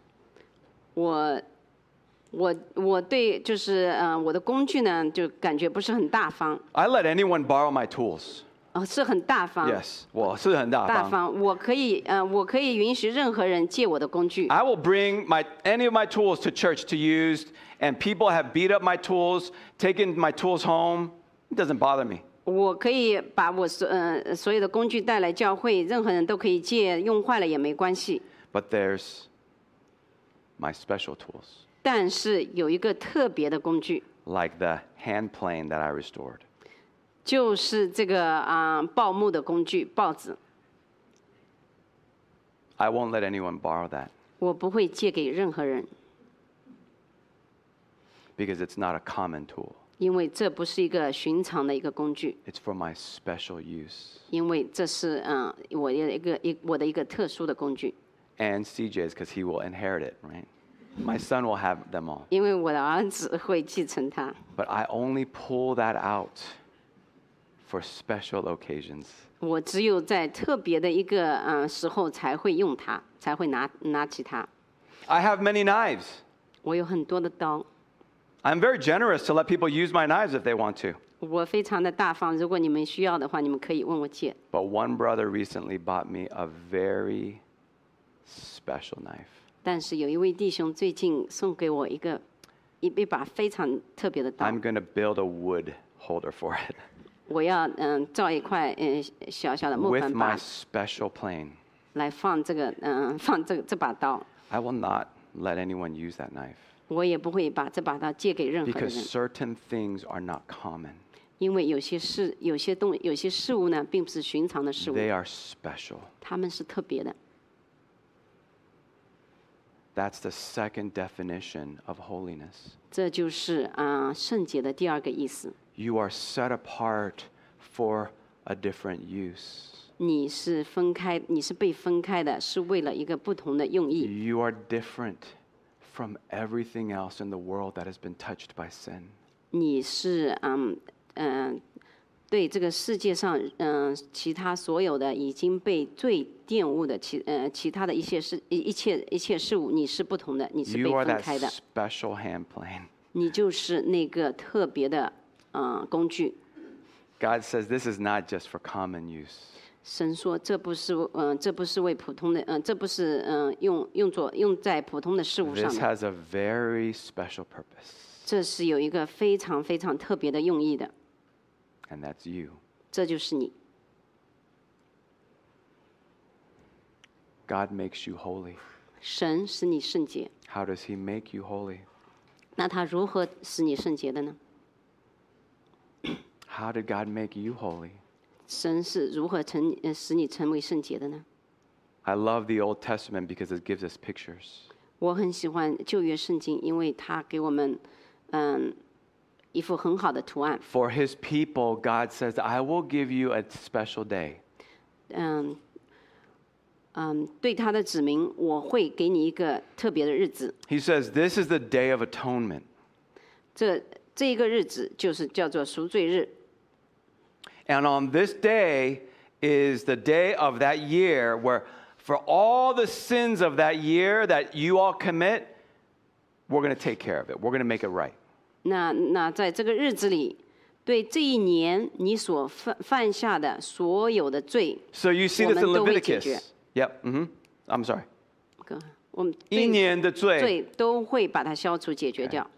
我对就是我的工具呢，就感觉不是很大方， I let anyone borrow my tools. 是很大方。 Yes, 我是很大方。 大方，我可以允许任何人借我的工具。 I will bring any of my tools to church to use, and people have beat up my tools, taken my tools home. It doesn't bother me. 我可以把我所有的工具带来教会，任何人都可以借，用坏了也没关系。 But there's my special tools, 但是有一个特别的工具， like the hand plane that I restored. 就是这个报幕的工具，报纸。 I won't let anyone borrow that 我不会借给任何人， because it's not a common tool. 因为这不是一个寻常的一个工具， It's for my special use. 因为这是我的一个特殊的工具。 And CJ's, because he will inherit it, right? My son will have them all. 因为我的儿子会继承它， But I only pull that out for special occasions. 我只有在特别的一个时候才会用它，才会拿起它。 I have many knives. 我有很多的刀， I'm very generous to let people use my knives if they want to. 我非常的大方。如果你们需要的话，你们可以问我借。 But one brother recently bought me a very special knife. 但是有一位弟兄最近送给我一把非常特别的刀， I'm going to build a wood holder for it 我要造一块小小的木 with 板 my 板 special plane. 来放这把刀。 I will not let anyone use that knife 我也不会把这把刀借给任何 because 人， certain things are not common. 因为有些事物呢，并不是寻常的事物， They are special. 它们是特别的。 That's the second definition of holiness. 这就是圣洁的第二个意思。 You are set apart for a different use. 你是被分开的，是为了一个不同的用意。 You are different from everything else in the world that has been touched by sin. 你是对这个世界上其他所有的已经被罪玷污的其他的一切事物，你是不同的，你是被 You are 分 that 开的。 special hand plane. 你就是那个特别的工具。 God says this is not just for common use. 神说这不是为普通的这不是用在普通的事物上 This 的， has a very special purpose, 这是有一个非常非常特别的用意的， and that's you. 这就是你。 God makes you holy. 神使你圣洁， How does He make you holy? 那他如何使你圣洁的呢？ How did God make you holy? 神是如何使你成为圣洁的呢？ I love the Old Testament because it gives us pictures. 我很喜欢旧约圣经，因为它给我们一幅很好的图案。 For his people, God says, I will give you a special day. 对他的子民，我会给你一个特别的日子。 He says, this is the day of atonement. 这一个日子就是叫做赎罪日。 And on this day is the day of that year where for all the sins of that year that you all commit, we're going to take care of it. We're going to make it right. 那在这个日子里，对这一年你所犯下的所有的罪， So you see this in 我们都会解决。 Leviticus. Yep. I'm sorry. 我们一年的罪。 罪都会把它消除解决掉。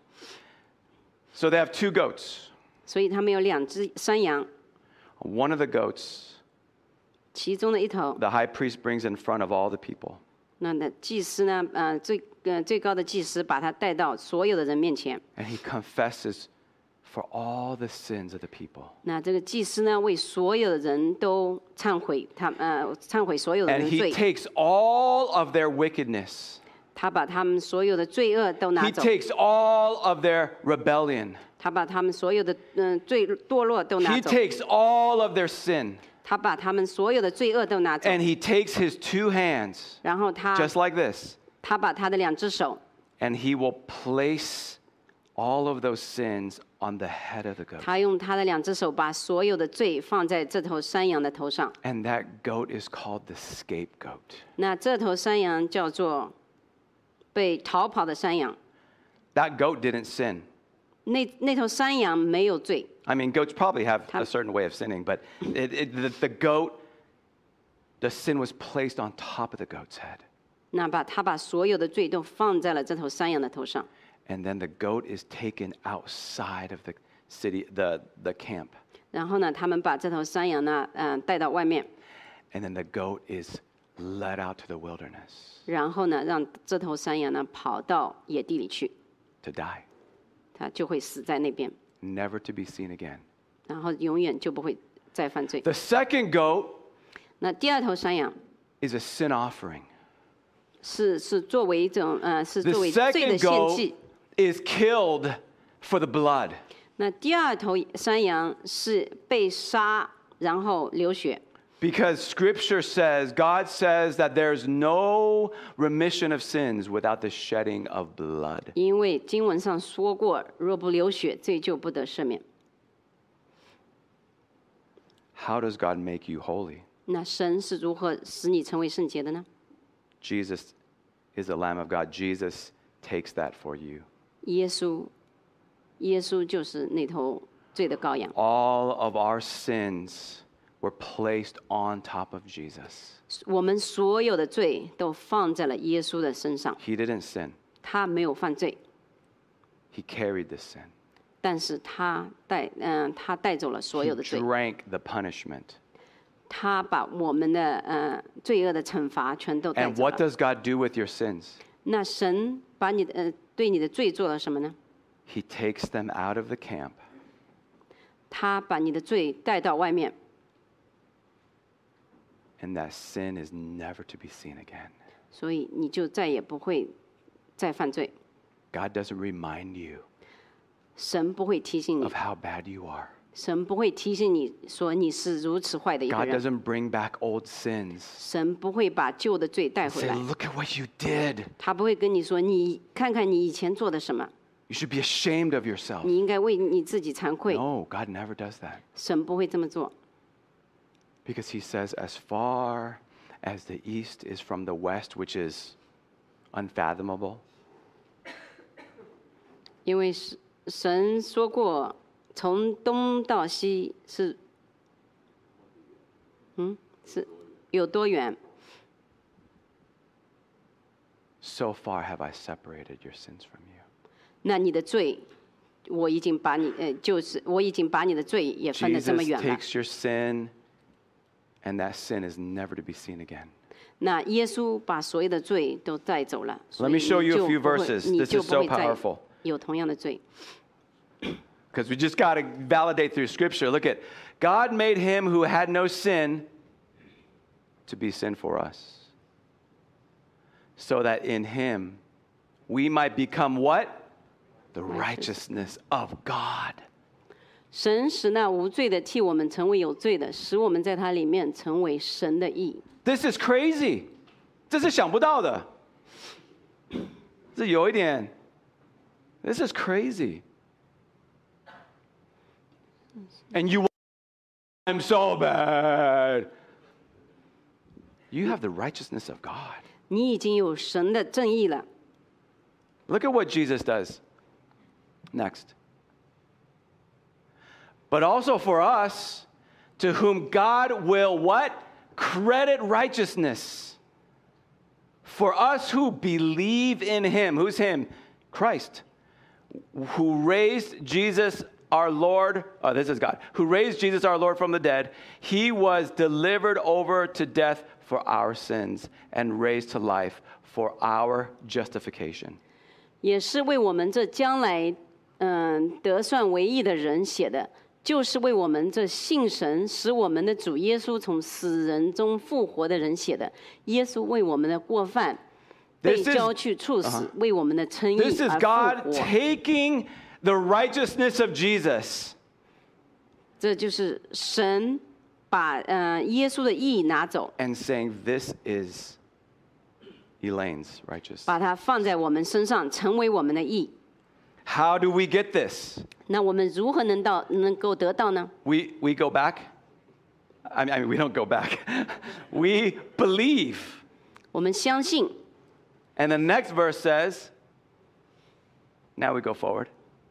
So they have 2 goats. 所以他们有2只山羊， One of the goats, 其中的一头， the high priest brings in front of all the people. 那祭司呢，最高的祭司把他带到所有的人面前。 And he confesses for all the sins of the people. 那这个祭司呢，为所有的人都忏悔，忏悔所有人 And 的 he 罪。 takes all of their wickedness. 他把他们所有的罪恶都拿 He 走， takes all of their rebellion. 他把他们所有的罪堕落都拿 He 走， takes all of their sin. 他把他们所有的罪恶都拿走， And he takes his 2 hands, 然后他 just like this, 把他的2只手， and he will place all of those sins on the head of the goat. 他用他的2只手把所有的罪放在这头山羊的头上。 And that goat is called the scapegoat. 那这头山羊叫做被逃跑的山羊， That goat didn't sin. 那头山羊没有罪。 I mean, goats probably have a certain way of sinning, but the goat, the sin was placed on top of the goat's head. 那他把所有的罪都放在了这头山羊的头上， And then the goat is taken outside of the city, the camp. 然后呢，他们把这头山羊呢，带到外面， And then the goat is led out to the wilderness 然后呢，让这头山羊呢跑到野地里去， to die, 它就会死在那边， never to be seen again. 然后永远就不会再犯罪。 The second goat 那第2头山羊 is a sin offering. 是作为一种是 The 作为罪的 second 献 goat 祭。 is killed for the blood. 那第2头山羊是被杀，然后流血。 Because scripture says, God says that there's no remission of sins without the shedding of blood. 因为经文上说过，若不流血，罪就不得赦免。 How does God make you holy? 那神是如何使你成为圣洁的呢？ Jesus is the Lamb of God. Jesus takes that for you. 耶稣就是那头罪的羔羊， All of our sins were placed on top of Jesus. 我们所有的罪都放在了耶稣的身上。 He didn't sin. 他没有犯罪， He carried the sin. 但是他带走了所 He 有的罪， drank the punishment. 他把我们的罪恶的惩罚全都带 And 走 what 了。 does God do with your sins? 那神把你的对你的罪做了什么呢？ He takes them out of the camp 他把你的罪带到外面， and that sin is never to be seen again. 所以你就再也不会再犯罪。 God doesn't remind you 神不会提醒你 of，how bad you are. 神不会提醒你说你是如此坏的一个 God 人， doesn't bring back old sins 神不会把旧的罪带 and 回 say, 来， look at what you did. 他不会跟你说你看看你以前做的什么， You should be ashamed of yourself. 你应该为你自己惭愧。 No, God never does that. 神不会这么做， Because he says, as far as the east is from the west, which is unfathomable, 因为神说过，从东到西是有多远？ so far have I separated your sins from you. 那你的罪，我已经把你就是我已经把你的罪也分得这么 Jesus 远了。 takes your sin, and that sin is never to be seen again. 那耶稣把所有的罪都带走了，所 Let 以 me show 你 you a 就 few 不会 verses. 你 This 就 is 不 so 会再 powerful. 有同样的罪。 Because we just got to validate through Scripture. Look at God made him who had no sin to be sin for us, so that in him we might become what? The righteousness of God. 神使那无罪的替我们成为有罪的，使我们在他里面成为神的义。 This is crazy. 这是想不到的。这有一点 This is crazy. And you I'm so bad. You have the righteousness of God. 你已经有神的正义了。 Look at what Jesus does. Next. But also for us, to whom God will what? Credit righteousness. For us who believe in him. Who's him? Christ. Who raised Jesus our Lord. Oh, this is God. Who raised Jesus our Lord from the dead. He was delivered over to death for our sins and raised to life for our justification. 也是为我们这将来得算为义的人写的，就是为我们这信神使我们的主耶稣从死人中复活的人写的。耶稣为我们的过犯被交去处死，为我们的称义而 This is 复 God 活。 taking the righteousness of Jesus 这就是神把耶稣的义拿走， and saying, this is Elaine's righteous. 把它放在我们身上，成为我们的义。 How do we get this? 那我们如何能够得到呢？ We go back? I mean, we don't go back. We believe. 我们相信。 And the next verse says, now we go forward.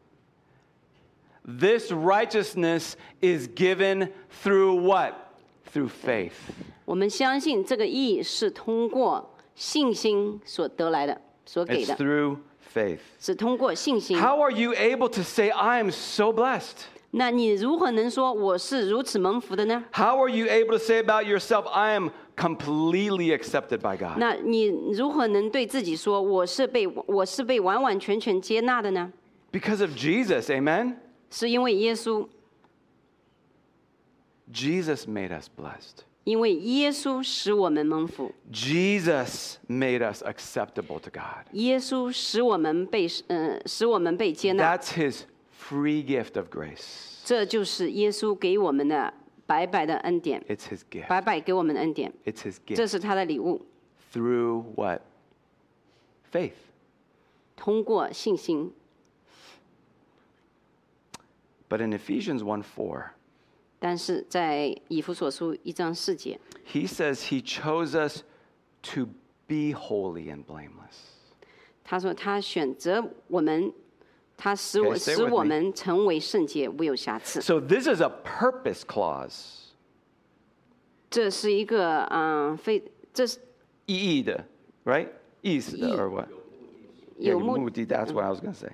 This righteousness is given through what? Through faith. 我们相信这个义是通过信心所得来的，所给 It's 的， through faith. 是通过信心。 How are you able to say, I am so blessed? 那你如何能说我是如此蒙福的呢？ How are you able to say about yourself, I am completely accepted by God? 那你如何能对自己说我是被完完全全接纳的呢？ Because of Jesus, amen? 是因为耶稣， Jesus made us blessed. 因为耶稣使我们蒙福， Jesus made us acceptable to God. 耶稣使我们被接纳， That's his free gift of grace. 这就是耶稣给我们的白白的恩典， It's his gift. 白白给我们的恩典， It's his 这 gift 是他的礼物， through what? Faith. 通过信心。 But in Ephesians 1:4, 但是在以弗所书1章4节， he says he chose us to be holy and blameless. 他说他选择我们，他使 Okay, stay with me. 我们成为圣洁，无有瑕疵。 So this is a purpose clause. 这是一个这是意义的, right? 意思的 or what? 有 Yeah, 目目的, that's what I was going to say.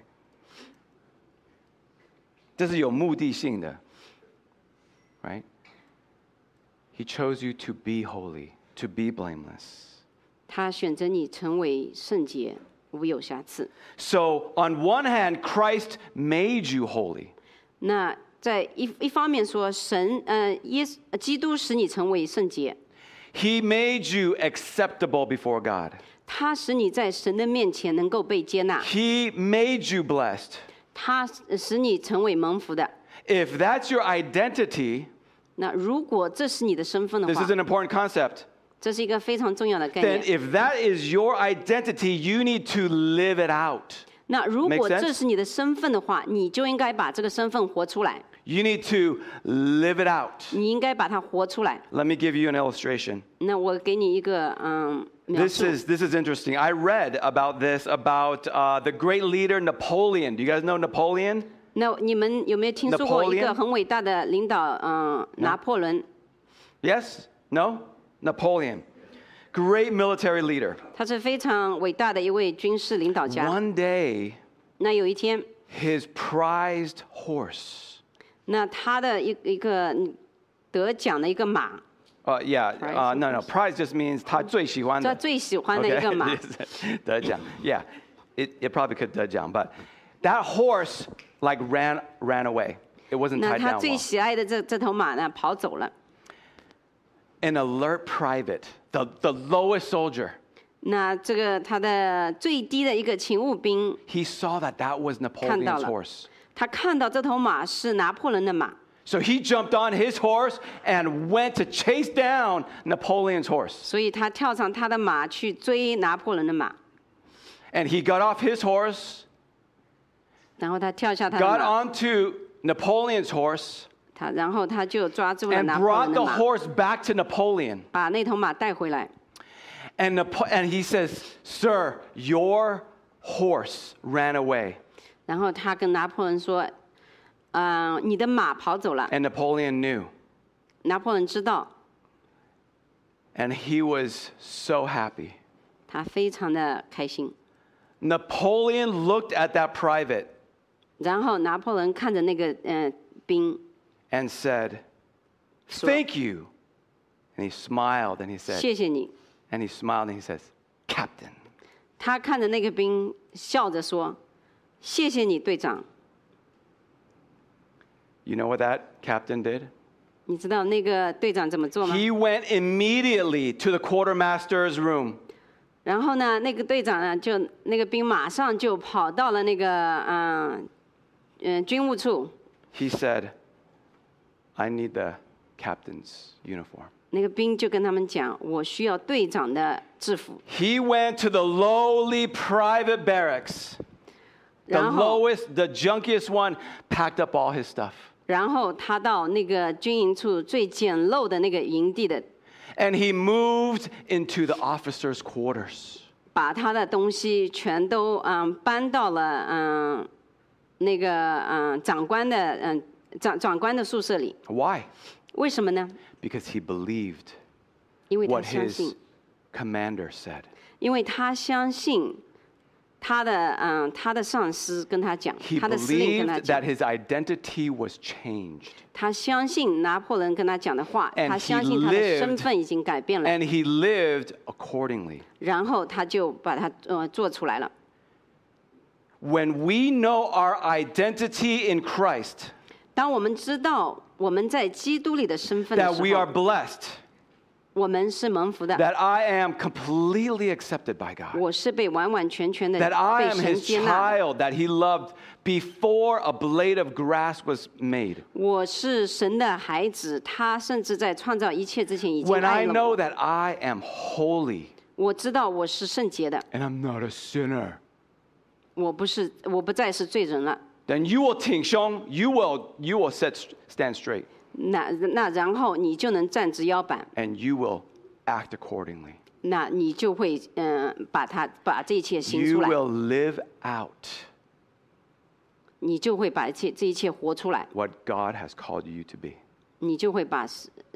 这是有目的性的, right? He chose you to be holy, to be blameless. 他选择你成为圣洁，无有瑕疵。 So on one hand, Christ made you holy. 那在一方面说，基督使你成为圣洁， He made you acceptable before God. 他使你在神的面前能够被接纳， He made you blessed. 他使你成为蒙福的。 If that's your identity, 那如果这是你的身份的 this 话 is，an important concept. 这是一个非常重要的概 Then 念。 if that is your identity, you need to live it out. 那如 Make 果 sense? 这是你的身份的话，你就应该把这个身份活出来， You need to live it out. 你应该把它活出来。 Let me give you an illustration. 那我给你一个描 This 述。 is interesting. I read about this about the great leader Napoleon. Do you guys know Napoleon? 那你们有没有听说过一 Napoleon？ 个很伟大的领导拿破仑？ Yes? No? Napoleon. Great military leader. 他是非常伟大的一位军事领导家。 One day, 那有一天， his prized horse. 那他的一个得奖的一个马， Yeah. Prize No. Prize just means 他最喜欢的。 他最喜欢的一个马。 得奖. Yeah. It probably could 得奖, but that horse like ran away. it wasn't 那 tied 他 down 最 well. 喜爱的这头马呢跑走了。 An alert private, the lowest soldier, 那这个他的最低的一个勤务兵， he saw that was 看到 Napoleon's 了。 horse. 他看到这头马是拿破仑的马， So he jumped on his horse and went to chase down Napoleon's horse. 所以他跳上他的马去追拿破仑的马， And he got off his horse, 然后他跳下他的 got 马， onto Napoleon's horse, 然后他就抓住了 and 拿破 brought 仑 the 的马， horse back to Napoleon. 把那头马带回来。 And he says, "Sir, your horse ran away." 然后他跟拿破仑说：“你的马跑走了。” And Napoleon knew. 拿破仑知道， And he was so happy. 他非常的开心。 Napoleon looked at that private 然后拿破仑看着那个兵 and said, 说 "Thank you." And he smiled and he：“ said, 谢谢你。 and he smiled and he says, "Captain." ” 他看着那个兵，笑着说：“谢谢你，队长。 You know what that captain did? ” 你知道那个队长怎么做吗？ He went immediately to the quartermaster's room 然后呢，那个队长呢，那个兵马上就跑到了那个军务处。 He said, "I need the captain's uniform." 那个兵就跟他们讲：“我需要队长的制服。 He went to the lowly private barracks. The 然后， lowest, the junkiest one packed up all his stuff. 然后他到那个军营处最简陋的那个营地的， And he moved into the officers' quarters. 把他的东西全都搬到了那个长官的长官的宿舍里。 Why? 为什么呢？ Because he believed 因为他 what 相 his 信， commander said. 因为他相信他的上司跟他讲， He 他的司令跟他 believed 讲 that，his identity was changed. 他相信拿破仑跟他讲的话， And 他 he 相信他的 lived- 身份已经改变了， And he lived accordingly. 然后他就把它做出来了。 When we know our identity in Christ, 当我们知道我们在基督里的身份的 that 时 we are 候， blessed, 我们是蒙福的， that I am completely accepted by God, 我是被完完全全的 that I 被 am 神 his 接纳， child, that he loved before a blade of grass was made. 我是神的孩子，他甚至在创造一切之前已经 When 爱 I 了 know 我。 that I am holy 我知道我是圣洁的， and I'm not a sinner, 我不再是罪人了。 then you will think, Shong, you will stand straight 那然后你就能站直腰板， and you will act accordingly. 那你就会把这一切行 You 出来， will live out 你就会把这一切活出来， what God has called you to be. 你就会把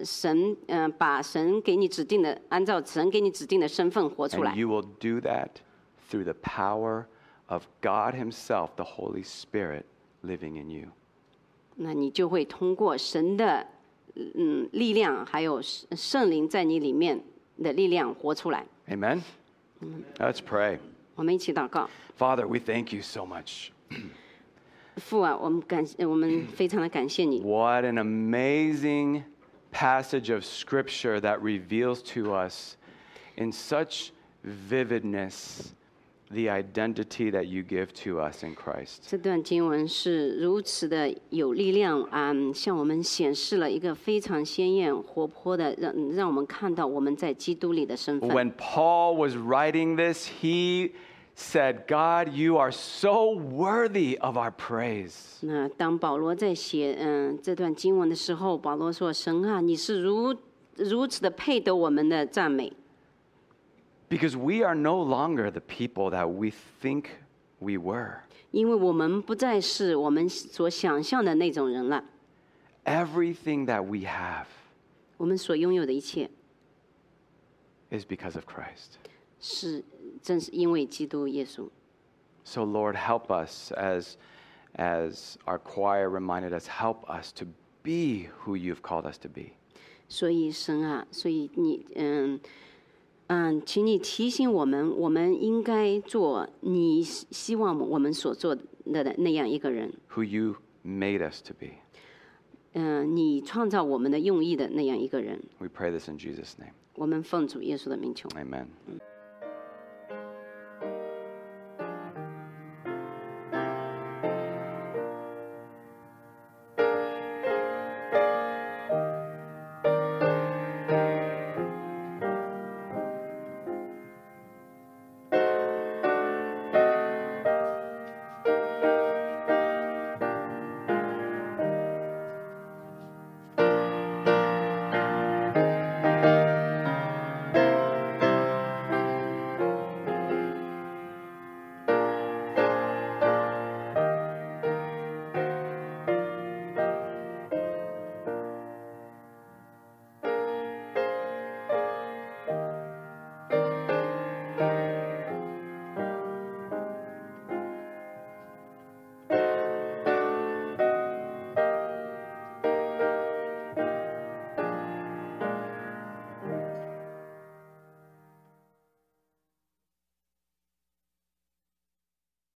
神给你指定的，按照神给你指定的身份活出来 And。you will do that through the power of God himself, the Holy Spirit living in you. 那你就会通过神的力量，还有圣灵在你里面的力量活出来。 Amen? Let's pray. 我们一起祷告， Father, we thank you so much. 父啊，我们非常的感谢你。 What an amazing passage of scripture that reveals to us in such vividness the identity that you give to us in Christ. 这段经文是如此的有力量向我们显示了一个非常鲜艳活泼的，让我们看到我们在基督里的身份。 When Paul was writing this, he said, God, you are so worthy of our praise. 那当保罗在写这段经文的时候，保罗说：“神啊，你是如此的配得我们的赞美。” Because we are no longer the people that we think we were. 因为我们不再是我们所想象的那种人了， Everything that we have 我们所拥有的一切 is because of Christ. 正是因为基督耶稣。 So Lord, help us as our choir reminded us, help us to be who you've called us to be. 所以神啊，所以你请你提醒我们，我们应该做你希望我们所做的那样一个人， Who you made us to be. 你创造我们的用意的那样一个人。 We pray this in Jesus' name. 我们奉主耶稣的名求。 Amen.